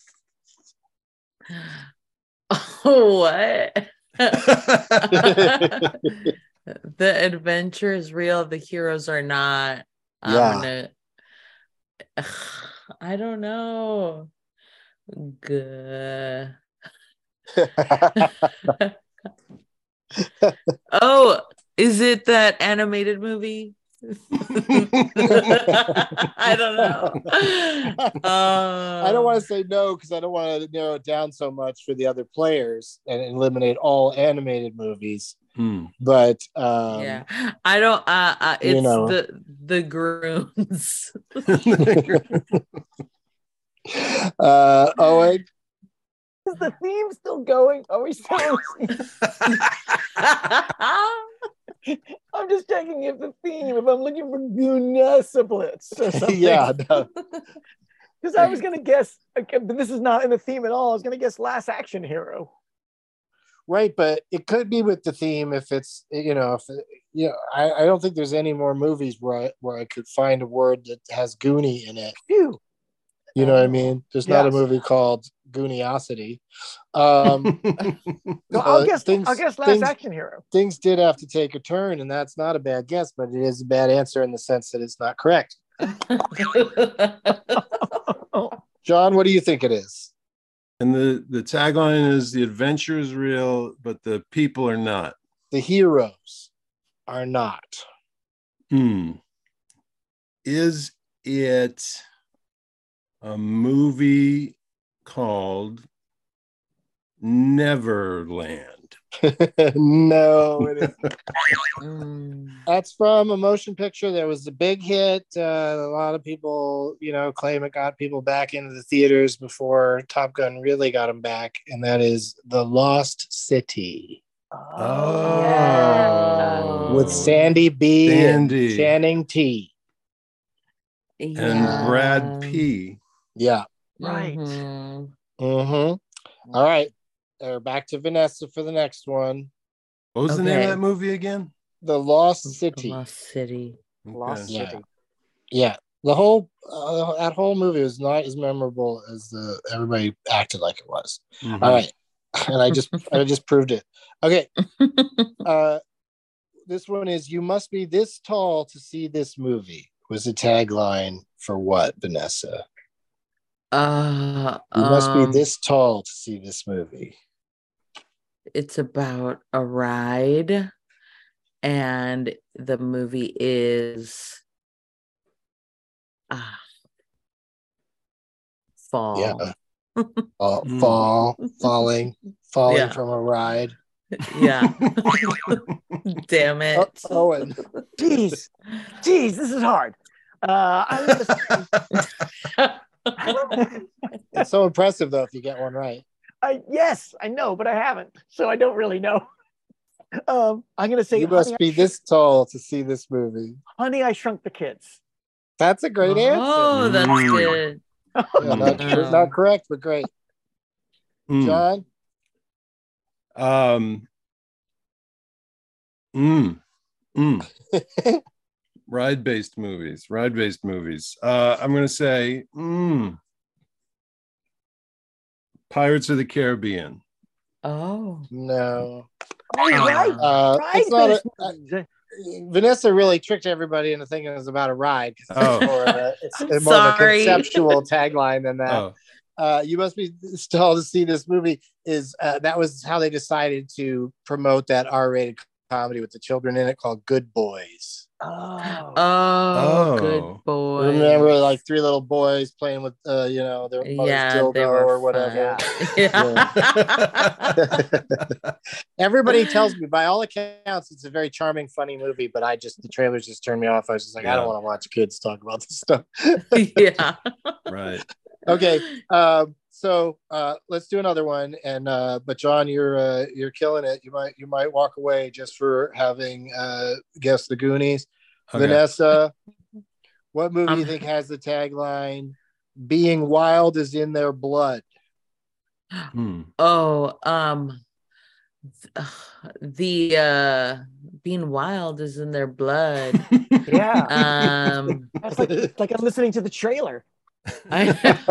Oh, what? The adventure is real. The heroes are not. I'm Yeah. gonna. I don't know. Good. Oh, is it that animated movie? I don't know. Uh, I don't want to say no because I don't want to narrow it down so much for the other players and eliminate all animated movies. Hmm. But um, yeah, I don't. Uh, uh it's you know. the the Groons. uh, Owen, Is the theme still going? Are we still? I'm just checking if the theme, if I'm looking for Goonessa Blitz or something. yeah, no. Because I was gonna guess, okay, but this is not in the theme at all. I was gonna guess Last Action Hero. Right, but it could be with the theme if it's, you know, if it, you know, I, I don't think there's any more movies where I, where I could find a word that has Goonie in it. Phew. You know what I mean? There's not a Yes. movie called Gooniosity. Um, No, I'll uh, guess. things- I'll guess Last things- Action Hero. things did have to take a turn, and that's not a bad guess, but it is a bad answer in the sense that it's not correct. John, what do you think it is? And the, the tagline is the adventure is real, but the people are not. The heroes are not. Hmm. Is it a movie called Neverland? No, it isn't. Mm. That's from a motion picture that was a big hit. Uh, a lot of people, you know, claim it got people back into the theaters before Top Gun really got them back, and that is The Lost City Oh, yeah. with Sandy B Sandy. and Channing T. And Yeah. Brad P. Yeah. Right. Mhm. Mm-hmm. All right. Uh, back to Vanessa for the next one. What was the name of Okay. that movie again? The Lost City. Lost City. Lost Yeah. City. Yeah. The whole uh, that whole movie was not as memorable as the everybody acted like it was. Mhm. All right. And I just I just proved it. Okay. Uh this one is you must be this tall to see this movie was the tagline for what, Vanessa? Uh, You must be um, this tall to see this movie. It's about a ride, and the movie is ah fall. Yeah. Fall, Mm. fall, falling, falling Yeah. from a ride. Yeah. Damn Oh, it. Owen. Jeez, jeez, this is hard. Uh, I'm gonna say, It's so impressive though if you get one right. I, yes, I know, but I haven't, so I don't really know. Um, I'm gonna say, You must honey, be this tall to see this movie. honey, I Shrunk the Kids. That's a great answer. Oh, that's Mm. good. Yeah, not, Mm. not correct, but great. Mm. John, Um. Mm. Mm. Ride-based movies. Ride-based movies. Uh, I'm going to say mm, Pirates of the Caribbean. Oh. no. Oh, you're right. Uh, Right, it's not a, those movies. Vanessa really tricked everybody into thinking it was about a ride. 'Cause Oh. It's more of a, it's I'm more of a sorry. conceptual tagline than that. Oh, Uh, you must be this tall to see this movie. Is uh, that was how they decided to promote that R-rated comedy with the children in it called Good Boys. Oh, Oh, Oh. good boy. Remember, like three little boys playing with, uh, you know, their mother's Yeah, dildo they were or whatever. fun. Yeah. Everybody tells me, by all accounts, it's a very charming, funny movie. But I just the trailers just turned me off. I was just like, I don't Yeah. want to watch kids talk about this stuff. Yeah. right. Okay, um, so uh, let's do another one. And uh, but John, you're uh, you're killing it. You might you might walk away just for having uh, guessed the Goonies. Okay. Vanessa, what movie do you Um, think has the tagline "Being wild is in their blood"? Hmm. Oh, um, th- the uh, being wild is in their blood. yeah. Um, That's like, it's like I'm listening to the trailer. I,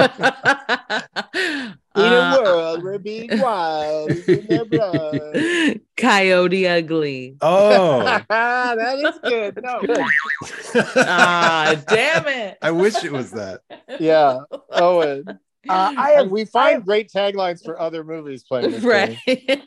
In a Uh, world where being wild is in their blood. Coyote Ugly. Oh, That is good. No. Ah, damn it. I wish it was that. Yeah, Owen. Uh, I And have we I find have- great taglines for other movies playing this Right. game.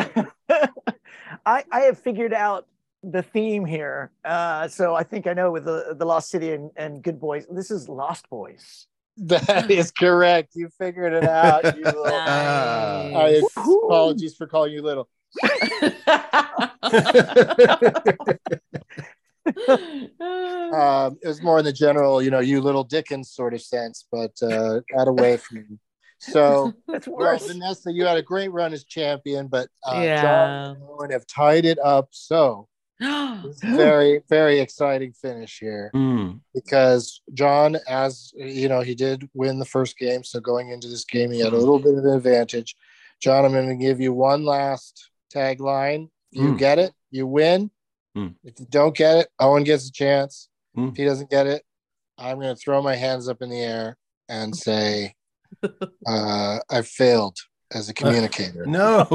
I, I have figured out the theme here. Uh, so I think I know with the, the Lost City and, and Good Boys. This is Lost Boys. That is correct. You figured it out. You little, Ah. I, Nice. apologies for calling you little. Um, it was more in the general, you know, you little Dickens sort of sense, but uh, got away from him. So, That's well, worse. Vanessa, you had a great run as champion, but uh, Yeah. John and Owen have tied it up. So, it's a very, very exciting finish here Mm. because John, as you know, he did win the first game. So, going into this game, he had a little bit of an advantage. John, I'm going to give you one last tagline. If you Mm. get it, you win. Mm. If you don't get it, Owen gets a chance. Mm. If he doesn't get it, I'm going to throw my hands up in the air and say, uh, I failed as a communicator. No.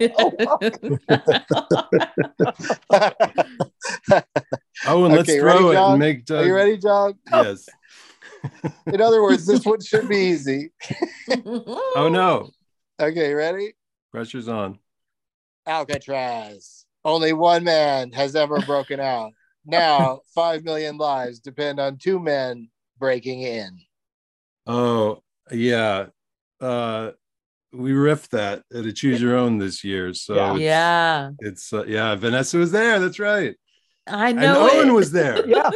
Oh, and let's Okay, throw ready, it John? and make Doug. Are you ready, John? Yes. In other words, this one should be easy. Oh no. Okay, ready? Pressure's on. Alcatraz. Only one man has ever broken out. Now, five million lives depend on two men breaking in. Oh yeah. Uh we riffed that at a choose your own this year. So Yeah. it's, Yeah. it's uh, yeah, Vanessa was there. That's right. I And know Owen it. was there. Yeah.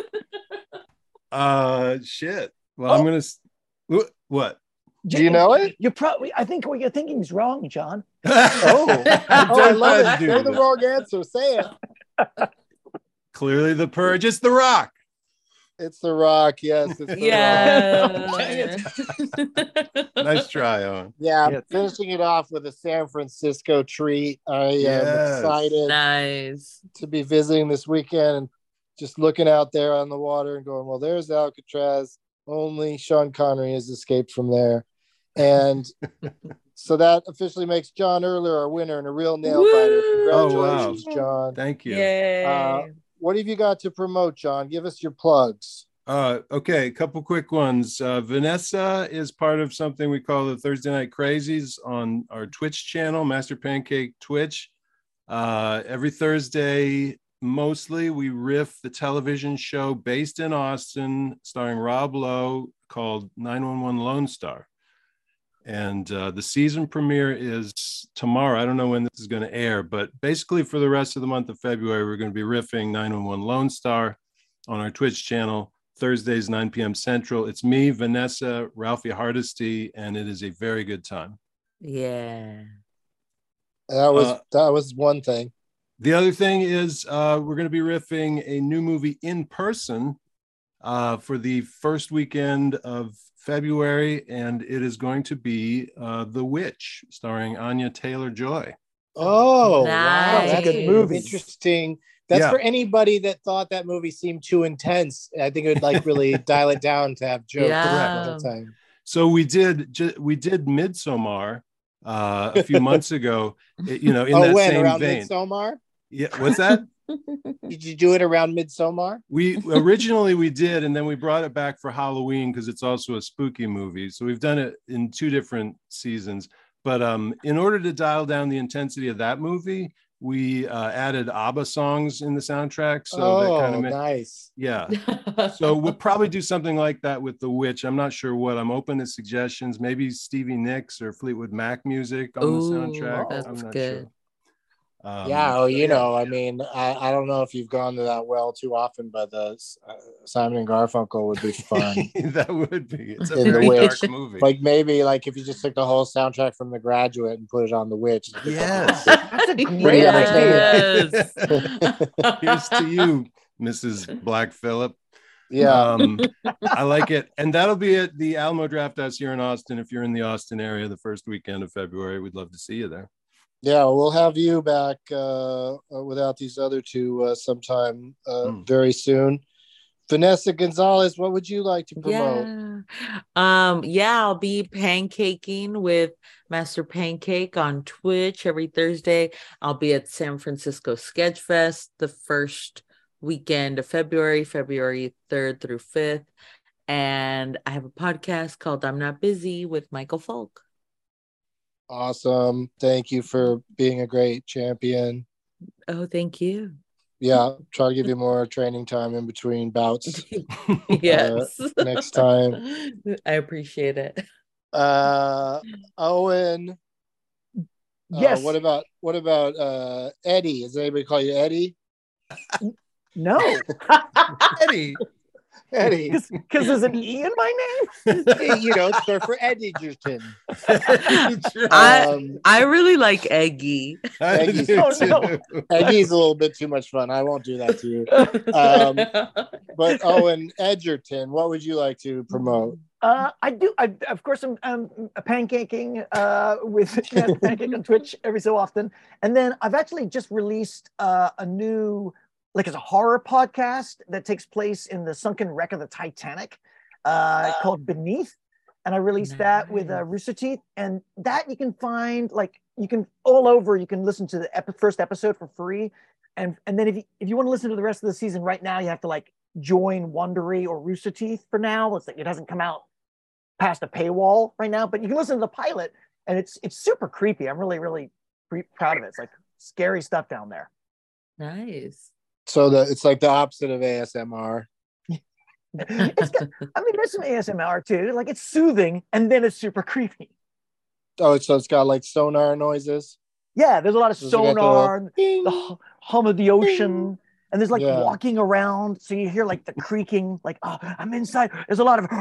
Uh shit. Well, I'm Oh. gonna s- wh- what? Do you know it? You're probably. I think what you're thinking is wrong, John. Oh, oh I love it. Dude. Say the wrong answer. Say it. Clearly the purge. It's the Rock. It's The Rock. Yes. It's the Rock. Yeah. Nice try, Owen. Yeah, Yeah. finishing it off with a San Francisco treat. I am Yes. excited Nice. to be visiting this weekend and just looking out there on the water and going, well, there's Alcatraz. Only Sean Connery has escaped from there. And so that officially makes John Erler our winner and a real nail biter. Woo! Congratulations, Oh, wow. John. Thank you. Yay. Uh, What have you got to promote, John? Give us your plugs. Uh, okay, a couple quick ones. Uh, Vanessa is part of something we call the Thursday Night Crazies on our Twitch channel, Master Pancake Twitch. Uh, every Thursday, mostly, we riff the television show based in Austin, starring Rob Lowe, called nine one one Lone Star. And uh, the season premiere is tomorrow. I don't know when this is going to air, but basically for the rest of the month of February, we're going to be riffing nine one one Lone Star on our Twitch channel, Thursdays, nine p.m. Central. It's me, Vanessa, Ralphie Hardesty, and it is a very good time. Yeah. That was Uh, that was one thing. The other thing is uh, we're going to be riffing a new movie in person uh, for the first weekend of February, and it is going to be uh, The Witch, starring Anya Taylor-Joy. Oh, wow. Nice. That's a good movie. Interesting. That's Yeah. for anybody that thought that movie seemed too intense. I think it would like really dial it down to have jokes Yeah. all the time. So we did ju- we did Midsommar uh, a few months ago. it- you know, in oh, that when same around vein. Midsommar? Yeah, what's that? Did you do it around Midsommar? We originally we did, and then we brought it back for Halloween because it's also a spooky movie. So we've done it in two different seasons. But um, in order to dial down the intensity of that movie, we uh, added ABBA songs in the soundtrack. So oh, that kind of nice. yeah. So we'll probably do something like that with The Witch. I'm not sure what. I'm open to suggestions. Maybe Stevie Nicks or Fleetwood Mac music on Ooh, the soundtrack. that's I'm not good. sure. Um, yeah, oh, you yeah. know, I mean, I, I don't know if you've gone to that well too often, but the uh, Simon and Garfunkel would be fun. That would be. It's a In The very Witch. dark movie. Like maybe like if you just took the whole soundtrack from The Graduate and put it on The Witch. Yes. That's a Pretty great entertaining. idea. Yes. Here's to you, Missus Black Phillip. Yeah. Um, I like it. And that'll be at the Alamo Draft House here in Austin. If you're in the Austin area the first weekend of February, we'd love to see you there. Yeah, we'll have you back uh, uh, without these other two uh, sometime uh, Mm. very soon. Vanessa Gonzalez, what would you like to promote? Yeah. Um, yeah, I'll be pancaking with Master Pancake on Twitch every Thursday. I'll be at San Francisco Sketchfest the first weekend of February, February third through fifth. And I have a podcast called I'm Not Busy with Michael Folk. Awesome. Thank you for being a great champion. Oh, thank you. Yeah, try to give you more training time in between bouts Yes. next time. I appreciate it. Uh, Owen, Yes. Uh, what about what about uh, Eddie? Does anybody call you Eddie? No. Eddie. Eddie. Because there's an E in my name? You know, it's short for Edgerton. I Um, I really like Eggy. Eggy's, Oh, no. Eggy's a little bit too much fun. I won't do that to you. Um, but Owen Edgerton, what would you like to promote? Uh, I do. I, of course, I'm, I'm pancaking uh, with you know, pancake on Twitch every so often. And then I've actually just released uh, a new, like it's a horror podcast that takes place in the sunken wreck of the Titanic uh, called Beneath. And I released nice. that with uh, Rooster Teeth. And that you can find, like, you can all over, you can listen to the ep- first episode for free. And and then if you, if you want to listen to the rest of the season right now, you have to like join Wondery or Rooster Teeth for now. It's like it hasn't come out past a paywall right now, but you can listen to the pilot and it's it's super creepy. I'm really, really pre- proud of it. It's like scary stuff down there. Nice. So the it's like the opposite of A S M R. It's got, I mean, there's some A S M R too. Like it's soothing and then it's super creepy. Oh, so it's got like sonar noises. Yeah, there's a lot of Does it get sonar, the- the hum of the ocean, and there's like Yeah. walking around. So you hear like the creaking, like, oh, I'm inside. There's a lot of,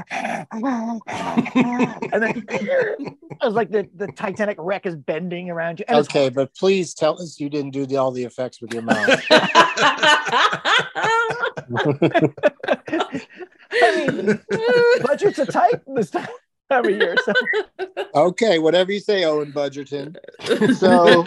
and then it's like the, the Titanic wreck is bending around you. And it's Okay, but please tell us you didn't do the, all the effects with your mouth. I mean, budgets are tight this time of year. So Okay, whatever you say, Owen Budgerton. So,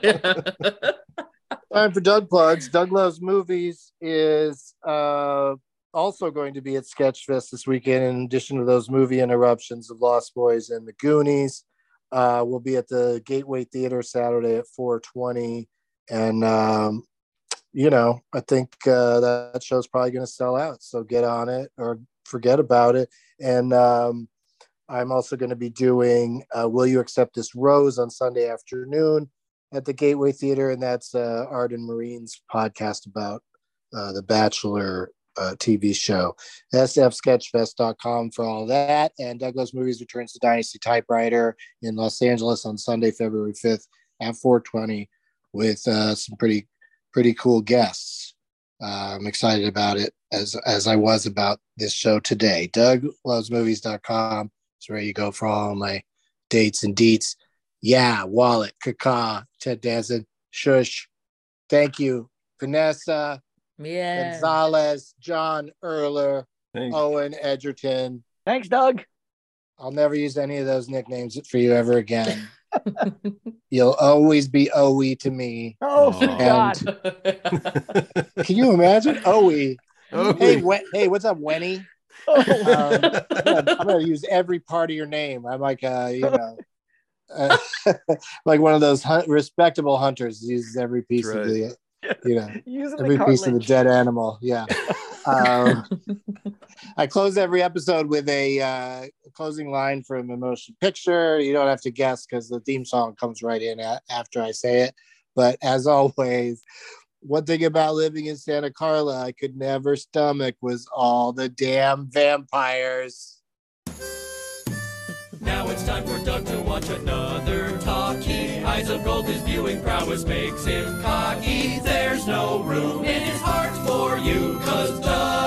time for Doug plugs. Doug Loves Movies is uh, also going to be at Sketchfest this weekend. In addition to those movie interruptions of Lost Boys and The Goonies, uh, we'll be at the Gateway Theater Saturday at four twenty, and um, you know, I think uh, that show's probably going to sell out. So get on it or forget about it. And um, I'm also going to be doing uh, Will You Accept This Rose on Sunday afternoon at the Gateway Theater. And that's uh, Arden Marine's podcast about uh, the Bachelor uh, T V show. S F sketchfest dot com for all that. And Douglas Movies returns to Dynasty Typewriter in Los Angeles on Sunday, February fifth at four twenty with uh, some pretty pretty cool guests. Uh, I'm excited about it as as I was about this show today. Doug Loves Movies dot com is where you go for all my dates and deets. Yeah, Wallet, Kaka, Ted Danson, Shush. Thank you, Vanessa, Yeah. Gonzalez, John Erler, Thanks. Owen Edgerton. thanks, Doug. I'll never use any of those nicknames for you ever again. You'll always be Owie to me. Oh, thank God. Can you imagine? Owie. Owie. Hey, we- hey, what's up, Wenny? Oh, Um, I'm, gonna, I'm gonna use every part of your name. I'm like, uh, you know, uh, like one of those hunt- respectable hunters uses every piece That's of the, you know, using the every piece of the cartilage. dead animal. Yeah. Um, I close every episode with a uh, closing line from a motion picture. You don't have to guess because the theme song comes right in a- after I say it. But as always, one thing about living in Santa Carla I could never stomach was all the damn vampires. Now it's time for Doug to watch another talkie. Eyes of gold, his viewing prowess makes him cocky. There's no room in his heart for you, 'cause Doug